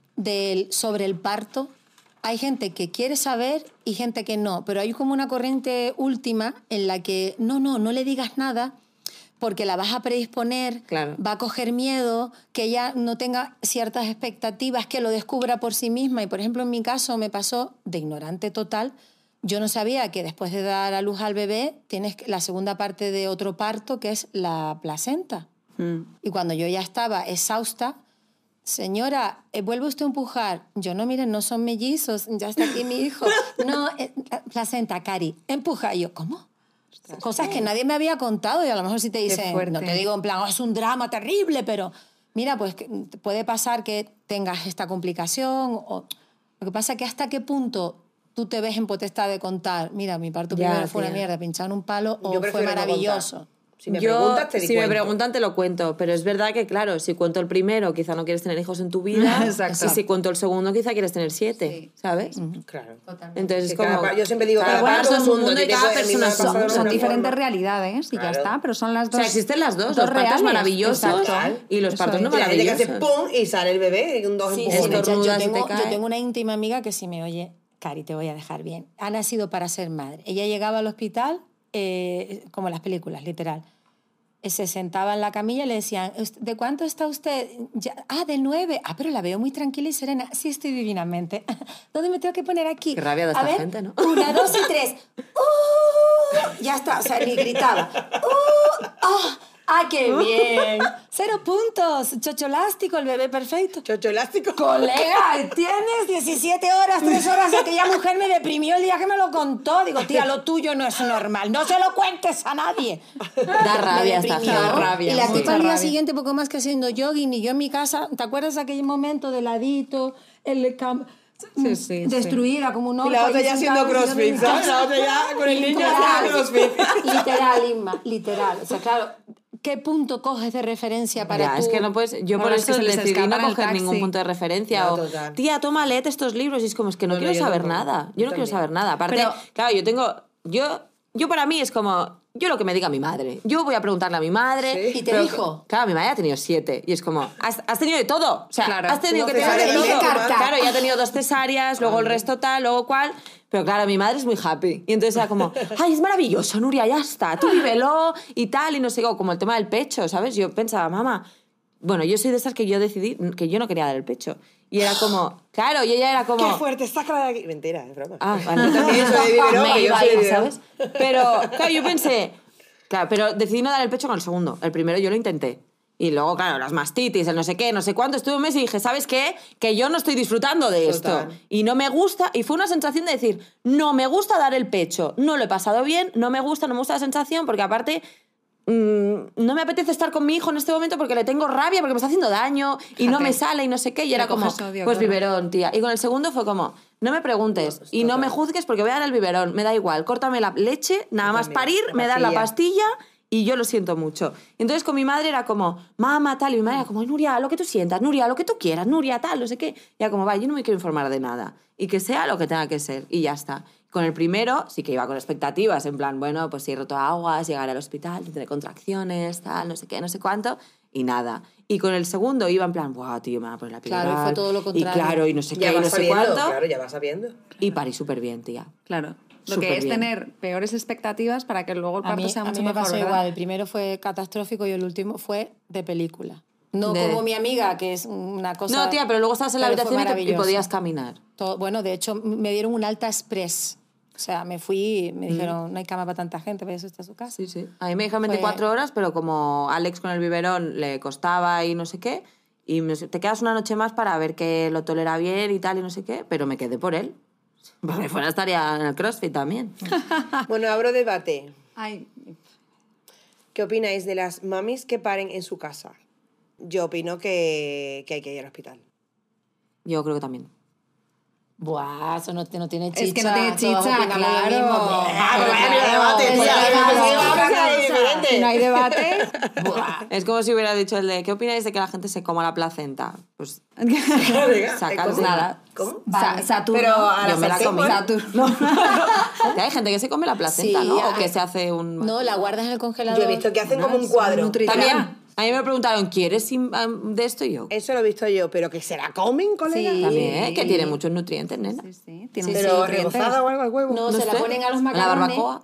del, sobre el parto. Hay gente que quiere saber y gente que no, pero hay como una corriente última en la que no, no, no le digas nada porque la vas a predisponer, Claro. va a coger miedo, que ella no tenga ciertas expectativas, que lo descubra por sí misma. Y, por ejemplo, en mi caso me pasó de ignorante total. Yo no sabía que después de dar a luz al bebé tienes la segunda parte de otro parto, que es la placenta. Mm. Y cuando yo ya estaba exhausta, señora, eh, ¿vuelve usted a empujar? Yo, no, miren, no son mellizos, ya está aquí mi hijo. No, eh, placenta, Cari, empuja. Y yo, ¿cómo? Cosas que nadie me había contado y a lo mejor si te dicen, fuerte. no te digo en plan, oh, es un drama terrible, pero mira, pues que puede pasar que tengas esta complicación. O... Lo que pasa es que hasta qué punto tú te ves en potestad de contar, mira, mi parto Ya, primero fue una tía. mierda, pincharon un palo o Yo fue prefiero no maravilloso. contar. Si me yo, preguntas, te di si me cuento. preguntan, te lo cuento. Pero es verdad que, claro, si cuento el primero, quizá no quieres tener hijos en tu vida. Exacto. Y si cuento el segundo, quizá quieres tener siete, Sí. ¿sabes? Claro. Entonces Sí, es como... cada pa- yo siempre digo, cada cada paso paso es un mundo y tiene cada que- a mí me persona ha es un pasado de mundo. Son una diferentes forma. realidades y ya Claro. está, pero son las O dos. sea, existen las dos, dos los partos reales. maravillosos Exacto. y los Eso partos no es. Y la gente que hace maravillosos. pum y sale el bebé y un dos Sí, empujones. esto- Yo estornudas y te tengo, yo cae. tengo una íntima amiga que si me oye, Cari, te voy a dejar bien. Ha nacido para ser madre. Ella llegaba al hospital, eh, como en las películas, literal. Eh, Se sentaba en la camilla y le decían, ¿de cuánto está usted? Ya- ah, de nueve. Ah, pero la veo muy tranquila y serena. Sí, estoy divinamente. ¿Dónde me tengo que poner aquí? Qué rabia de A esta ver, gente, ¿no? Una, dos y tres. ¡Uh! Ya está, o sea, ni gritaba. ¡Uh! ¡Ah! ¡Ah, qué bien! Cero puntos. Chocho elástico, el bebé perfecto. Chocho elástico. Colega, tienes diecisiete horas, tres horas. Aquella mujer me deprimió el día que me lo contó. Digo, tía, lo tuyo no es normal. No se lo cuentes a nadie. Da rabia Me esta deprimió. gente. Da rabia, Y la mucha tipa al día rabia. siguiente, poco más que haciendo jogging, y yo en mi casa. ¿Te acuerdas de aquel momento de ladito, el cam- Sí, sí, destruida como un Y la orco otra ahí ya haciendo sentada, crossfit, yo ¿sabes? La otra ya con el niño haciendo crossfit. Literal, Inma, literal. O sea, claro, ¿qué punto coges de referencia para Ya, tú? es que no puedes... Yo Ahora por es que eso se les decidí escapa no en el coger taxi. ningún punto de referencia. No, o, total. tía, toma, léete estos libros. Y es como, es que no, No, no, quiero yo saber tampoco. nada. Yo Yo no quiero también. saber nada. Aparte, Pero- claro, yo tengo... Yo, yo para mí es como... Yo lo que me diga mi madre. Yo voy a preguntarle a mi madre. Sí. ¿Y te pero- dijo? Claro, mi madre ha tenido siete. Y es como, has, has tenido de todo. O sea, Claro. has tenido Una que tener de cesárea, todo. una carta. Claro, ya ha tenido dos cesáreas, luego el resto tal, luego cual. Pero claro, mi madre es muy happy. Y entonces era como, ay, es maravilloso, Nuria, ya está. Tú vívelo y tal. Y no sé, como el tema del pecho, ¿sabes? Yo pensaba, mamá... Bueno, yo soy de esas que yo decidí que yo no quería dar el pecho. Y era como... Claro, y ella era como... ¡Qué fuerte! ¡Sácala de aquí! Mentira, es broma. Ah, vale. Yo también soy de biberón, Me que yo iba a soy de ir, biberón. ¿sabes? Pero, claro, yo pensé... Claro, pero decidí no dar el pecho con el segundo. El primero yo lo intenté. Y luego, claro, las mastitis, el no sé qué, no sé cuánto. Estuve un mes y dije, ¿sabes qué? Que yo no estoy disfrutando de esto. Total. Y no me gusta. Y fue una sensación de decir, no me gusta dar el pecho. No lo he pasado bien, no me gusta, no me gusta la sensación, porque aparte... mm, no me apetece estar con mi hijo en este momento porque le tengo rabia, porque me está haciendo daño y no me sale y no sé qué. Y Le era como, coges odio, pues claro. biberón, tía. Y con el segundo fue como, no me preguntes y no me juzgues porque voy a dar el biberón. Me da igual, córtame la leche, nada Yo más también, parir, la me dan la pastilla. pastilla y yo lo siento mucho. Entonces con mi madre era como, mamá, tal, y mi madre era como, Nuria, lo que tú sientas, Nuria, lo que tú quieras, Nuria, tal, no sé qué. Y era como, vale, yo no me quiero informar de nada. Y que sea lo que tenga que ser. Y ya está. Con el primero sí que iba con expectativas, en plan, bueno, pues si he roto aguas, llegaré al hospital, tendré contracciones, tal, no sé qué, no sé cuánto, y nada. Y con el segundo iba en plan, guau, tío, me va a poner la epidural. Claro, y fue todo lo contrario. Y claro, y no sé Ya qué, y vas no sé sabiendo, cuánto. claro, ya vas sabiendo. Y parí súper bien, tía. Claro. Lo Súper que es bien. tener peores expectativas para que luego el A parto mí, sea a mucho mí me mejor, pasó ¿verdad? igual. El primero fue catastrófico y el último fue de película. No De- como mi amiga, que es una cosa... No, tía, pero luego estabas en la pero fue habitación y, te- y maravilloso. podías caminar. Todo- bueno, de hecho, me dieron un alta express. O sea, me fui y me dijeron, no hay cama para tanta gente, vaya usted a su casa. Sí, sí. A mí me dijeron Fue- veinticuatro horas, pero como Alex con el biberón le costaba y no sé qué, y me- te quedas una noche más para ver que lo tolera bien y tal y no sé qué, pero me quedé por él. Porque fuera estaría en el CrossFit también. Bueno, abro debate. Ay, ¿Qué opináis de las mamis que paren en su casa? Yo opino que, que hay que ir al hospital. Yo creo que también. Buah, eso no, no tiene chicha. Es que no tiene todos chicha, opinamos lo claro. mismo. Ah, Pero pues vaya, claro, debate, es tía, que que claro, sí, vamos a claro, ver diferente. si no hay debate. Buah. Es como si hubiera dicho el de, ¿qué opináis de que la gente se coma la placenta? Pues sacar ¿Cómo? nada. ¿Cómo? Sa- Saturno. Pero a la Yo me la sartén, comí. ¿no? Saturno. Que hay gente que se come la placenta, Sí, ¿no? O hay- que se hace un... No, la guardas en el congelador. Yo he visto que hacen como un cuadro. nutritiva. También, a mí me preguntaron, ¿quieres sin- am, de esto? Y yo, Eso lo he visto yo, pero que se la comen, colega. Sí. también, ¿eh? Que tiene muchos nutrientes, nena. Sí, sí. Tiene Sí, muchos Pero nutrientes. rebozada o algo al huevo. No, se la sé. ponen a los ¿En la macarrones. barbacoa?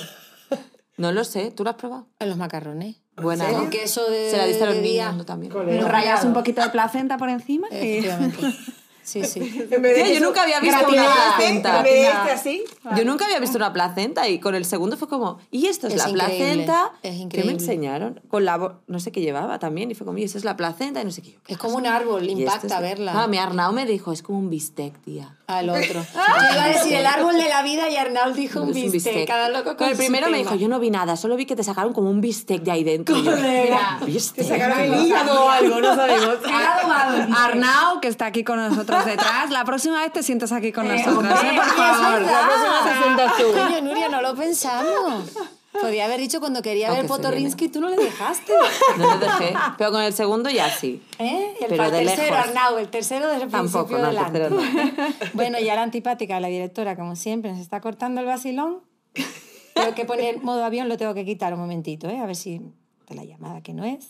No lo sé, ¿tú lo has probado? En los macarrones. Buena, Con ¿no? queso de Se la diste a los de día. niños, ¿no? También. Colega. Rayas un poquito de placenta por encima. y- Efectivamente. Sí, sí. En vez de Tía, yo eso, nunca había visto una gratinada, placenta. En vez de este así. Yo nunca había visto una placenta y con el segundo fue como, ¿y esto es, Es la increíble, placenta? es ¿Qué increíble. me enseñaron? Con la bo- no sé qué llevaba también y fue como, ¿y esto es la placenta? Y no sé qué. Yo, ¿qué Es como pasa? un árbol, Y esto impacta es- verla. Ah, mi Arnau me dijo, es como un bistec, tía. Al otro. Yo iba a decir el árbol de la vida y Arnaud dijo un Es un bistec. Cada loco con Con el su primero me tema. dijo, yo no vi nada, solo vi que te sacaron como un bistec de ahí dentro. Y yo, Colega. ¿bistec? Sacaron el hígado o algo, no sabemos. Arnau, que está aquí con nosotros detrás, la próxima vez te sientas aquí con nosotros, Hombre, ¿eh? Por es favor. verdad. Coño, Nuria, no lo pensamos. Podría haber dicho cuando quería Aunque ver se Potorrinsky, tú no le dejaste. No lo dejé. Pero con el segundo ya sí. ¿Eh? Y el, Pero el de tercero, lejos. Arnau, el tercero desde el Tampoco, principio no, el delante. tercero no. Bueno, ya la antipática, la directora, como siempre, nos está cortando el vacilón. Tengo que poner modo avión, lo tengo que quitar un momentito, ¿eh? A ver si de la llamada que no es.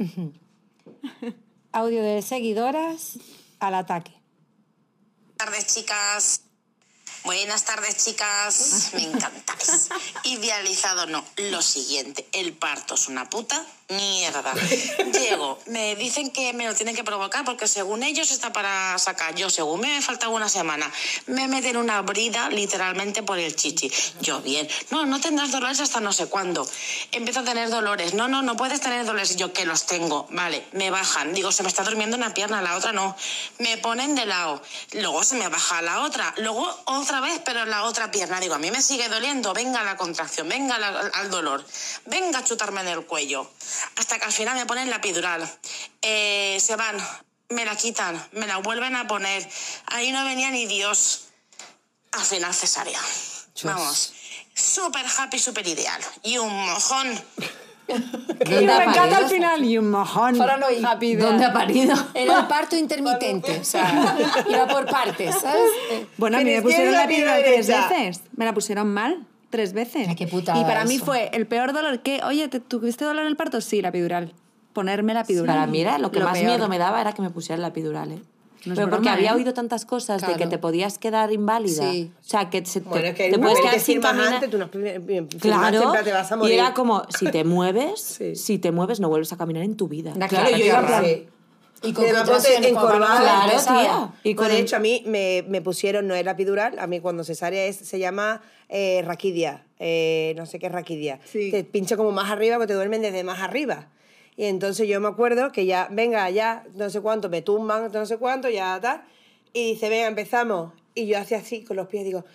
Audio de seguidoras al ataque. Buenas tardes, chicas. Buenas tardes, chicas. Me encantáis. Idealizado no. Lo siguiente, el parto es una puta mierda. Llego, me dicen que me lo tienen que provocar porque según ellos está para sacar. Yo, según me falta una semana, me meten una brida literalmente por el chichi. Yo, bien. No, no tendrás dolores hasta no sé cuándo. Empiezo a tener dolores. No, no, no puedes tener dolores. Yo, que los tengo. Vale, me bajan. Digo, se me está durmiendo una pierna, la otra no. Me ponen de lado. Luego se me baja la otra. Luego otra vez, pero en la otra pierna. Digo, a mí me sigue doliendo. Venga la contracción, venga la, al dolor. Venga a chutarme en el cuello. Hasta que al final me ponen la epidural. Eh, se van, me la quitan, me la vuelven a poner. Ahí no venía ni Dios. Al final cesárea. Vamos. Súper happy, súper ideal. Y un mojón. ¿Dónde ha parido? final y un mojón. Para no ir. ¿Dónde ha parido? Era el parto intermitente, o sea, iba por partes, ¿sabes? Eh, Bueno, a mí me Pero pusieron izquierda, la epidural pierna tres derecha. veces. Me la pusieron mal tres veces. Ay, qué putada y para mí eso. fue el peor dolor que, oye, ¿te, ¿tuviste dolor en el parto? Sí, la epidural. Ponerme la epidural. Para mí era lo que más peor. miedo me daba era que me pusieran la epidural, ¿eh? No es Pero porque broma, había ¿eh? oído tantas cosas de que Claro. te podías quedar inválida. Sí. O sea, que se- te, Bueno, es que hay te un puedes papel quedar que sin firmas caminar. antes, tú no firmas Claro, siempre te vas a morir. y era como, si te mueves, Sí. si te mueves no vuelves a caminar en tu vida. Da Claro, claro, yo qué iba en horror. plan, Sí. Y con Y además ponte contracciones, como para encorvada. no Claro, empezar. tía. Y con Pues de el- hecho, a mí me, me pusieron, no es la epidural, a mí cuando cesárea es, se llama eh, raquidia, eh, no sé qué es raquidia. Sí. Te pincha como más arriba porque te duermen desde más arriba. Y entonces yo me acuerdo que ya, venga, ya, no sé cuánto, me tumban, no sé cuánto, ya tal. Y dice, venga, empezamos. Y yo hacía así con los pies, digo,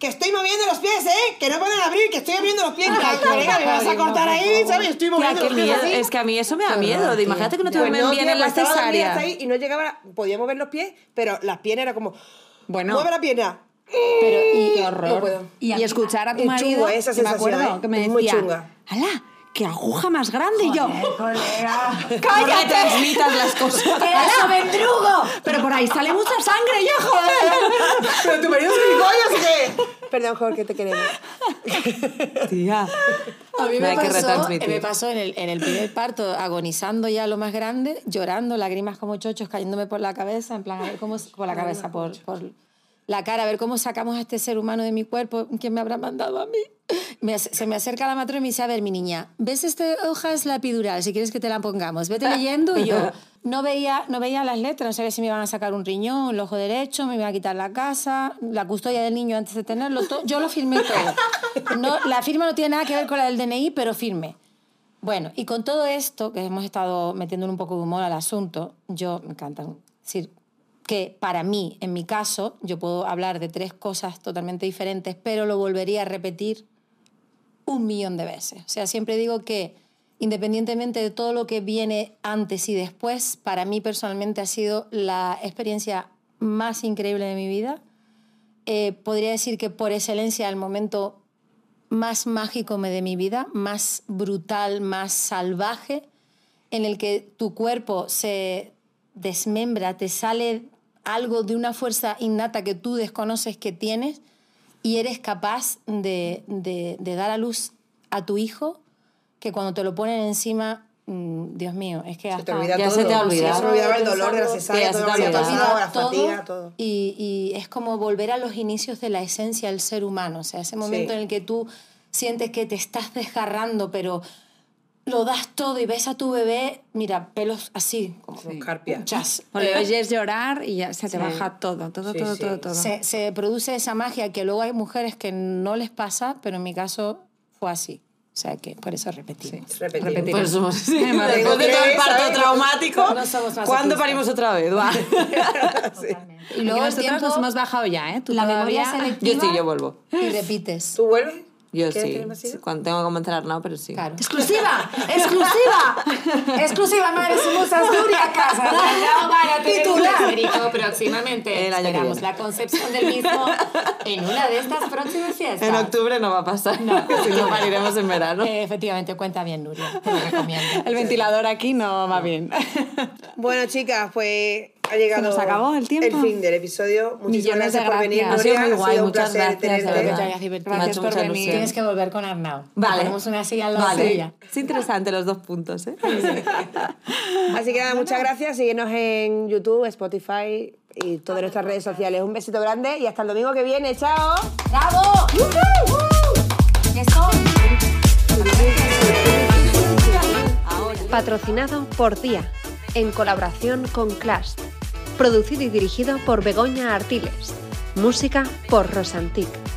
que estoy moviendo los pies, ¿eh? Que no pueden abrir, que estoy abriendo los pies. Colega, me vas a cortar ahí, ¿sabes? Estoy moviendo Tía, los qué pies miedo. así. Es que a mí eso me da miedo. De, imagínate que no te Pues duermen no, bien tía, en la pues estaba dormida cesárea. hasta ahí y no llegaba, podía mover los pies, pero las piernas era como, Bueno. mueve la pierna. Pero, y, Qué horror. No puedo. Y, y escuchar a tu Es marido, chungo esa que me sensación, acuerdo, ¿eh? que me Es muy decía, chunga. ¡hala! ¡Qué aguja más grande! Y yo, colega. No retransmitas las cosas. ¡Pedazo vendrugo! pero por ahí sale mucha sangre, yo, joder. Pero tu marido es gilipollas, ¿qué? Perdón, Jorge, te queremos. Tía. A mí No me hay que pasó, retransmitir. me pasó en el, en el primer parto, agonizando ya lo más grande, llorando, lágrimas como chochos cayéndome por la cabeza, en plan, a ver cómo... Por la cabeza, por, por la cara, a ver cómo sacamos a este ser humano de mi cuerpo, ¿quién me habrá mandado a mí? Me, se me acerca la matrona y me dice, a ver, mi niña, ¿ves esta hoja? Es la epidural, si quieres que te la pongamos. Vete leyendo. Y yo no veía, no veía las letras, no sabía si me iban a sacar un riñón, el ojo derecho, me iban a quitar la casa, la custodia del niño antes de tenerlo. Todo. Yo lo firmé todo. No, la firma no tiene nada que ver con la del D N I, pero firmé. Bueno, y con todo esto, que hemos estado metiendo un poco de humor al asunto, yo me encanta decir que para mí, en mi caso, yo puedo hablar de tres cosas totalmente diferentes, pero lo volvería a repetir un millón de veces. O sea, siempre digo que independientemente de todo lo que viene antes y después, para mí personalmente ha sido la experiencia más increíble de mi vida. Eh, podría decir que por excelencia el momento más mágico de mi vida, más brutal, más salvaje, en el que tu cuerpo se desmembra, te sale algo de una fuerza innata que tú desconoces que tienes y eres capaz de, de, de dar a luz a tu hijo, que cuando te lo ponen encima, mmm, Dios mío, es que Se hasta... te olvida ya todo. se te ha olvidado. Se me olvidaba el dolor de la cesárea, Ya se todo te lo que había olvidaba. pasado, la todo, fatiga, todo. Y, y es como volver a los inicios de la esencia del ser humano, o sea, ese momento Sí. en el que tú sientes que te estás desgarrando, pero lo das todo y ves a tu bebé, mira, pelos así, como Carpia. chas. O le oyes llorar y ya se te Sí. baja todo, todo, Sí, todo, sí. todo, todo. Se, se produce esa magia que luego hay mujeres que no les pasa, pero en mi caso fue así. O sea que por eso repetimos. Repetimos. Repetimos. Pues somos, sí, Tengo después de que, todo el parto ¿sabes? traumático, No somos masoquistas. ¿cuándo parimos otra vez? Va. Y Y luego el nosotros tiempo, nos hemos bajado ya, ¿eh? Tú la todavía... memoria selectiva Yo sí, yo vuelvo. y repites. ¿Tú vuelves? Yo ¿Quieres sí. que me siga? Sí, cuando tengo que convencer a Arnau, pero sí. Claro. ¡Exclusiva! ¡Exclusiva! ¡Exclusiva, madre! ¡Somos asturiacas! No van a tener un Titular. esférico próximamente. El año que Esperamos viene. la concepción del mismo en una de estas próximas fiestas. En octubre no va a pasar. No. Si no, pariremos en verano. Eh, efectivamente, cuenta bien, Nuria. Te lo recomiendo. El ventilador aquí no va bien. Bueno, chicas, pues ha llegado Se nos acabó el tiempo. el fin del episodio. Muchísimas Millones de gracias por venir, gracias. Ha sido Nuria. muy guay, un muchas placer gracias, tenerte. de verdad. Ya hayas divertido. Me ha Gracias hecho por mucha venir. ilusión. Tienes que volver con Arnau. Vale. Tenemos una silla al lado Vale. suya. Es interesante los dos puntos, ¿eh? Así que nada, muchas gracias. Síguenos en YouTube, Spotify y todas nuestras redes sociales. Un besito grande y hasta el domingo que viene. ¡Chao! ¡Bravo! Eso. Patrocinado por Día, en colaboración con Clash. Producido y dirigido por Begoña Artiles. Música por Rosantic.